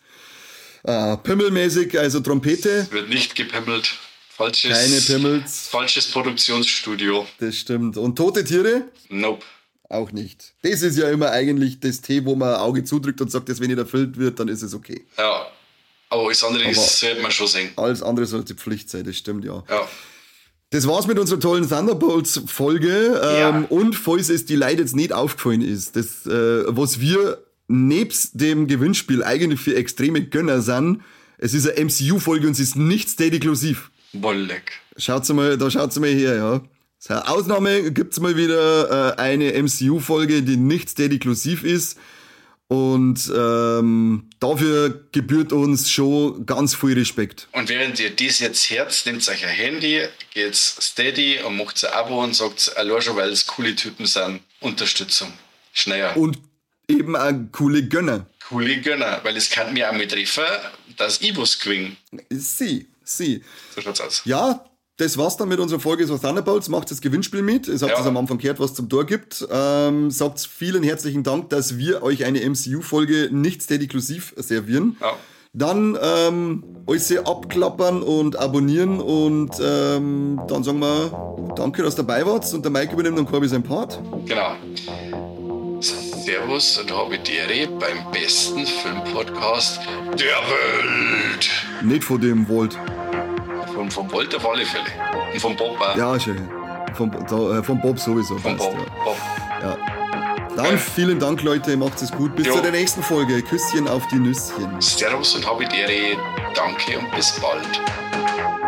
Pimmelmäßig, also Trompete. Wird nicht gepimmelt. Keine Pimmels. Falsches Produktionsstudio. Das stimmt. Und tote Tiere? Nope. Auch nicht. Das ist ja immer eigentlich das Tee, wo man ein Auge zudrückt und sagt, dass wenn nicht erfüllt wird, dann ist es okay. Ja. Aber alles andere sollte man schon sehen. Alles andere sollte Pflicht sein, das stimmt, ja. Ja. Das war's mit unserer tollen Thunderbolts-Folge. Ja. Und falls es die Leute jetzt nicht aufgefallen ist, das, was wir nebst dem Gewinnspiel eigentlich für extreme Gönner sind, es ist eine MCU-Folge und es ist nicht Steady-inklusiv. Wolleck. Schaut's mal her, ja. Ausnahme gibt's mal wieder eine MCU-Folge, die nicht Steady-inklusiv ist. Und dafür gebührt uns schon ganz viel Respekt. Und während ihr dies jetzt hört, nehmt euch ein Handy, geht's Steady und macht ein Abo und sagt, allein schon, weil es coole Typen sind, Unterstützung. Schneller. Und eben auch coole Gönner. Coole Gönner, weil es kann mir auch mal treffen, dass ich was gewinne. Sie. So schaut's aus. Ja, das war's dann mit unserer Folge so Thunderbolts. Macht das Gewinnspiel mit. Ihr habt es am Anfang gehört, was zum Tor gibt. Sagt vielen herzlichen Dank, dass wir euch eine MCU-Folge nicht steady-inklusiv servieren. Ja. Dann alles abklappern und abonnieren und dann sagen wir danke, dass ihr dabei wart. Und der Mike übernimmt dann Corby sein Part. Genau. Servus und habe die Ehre beim besten Filmpodcast der Welt. Nicht von dem Volt. Vom Volt auf alle Fälle. Und vom Bob auch. Ja, schön. Vom Bob sowieso. Vom Bob. Ja. Dann vielen Dank, Leute. Macht es gut. Bis zu der nächsten Folge. Küsschen auf die Nüsschen. Servus und habe die Ehre. Danke und bis bald.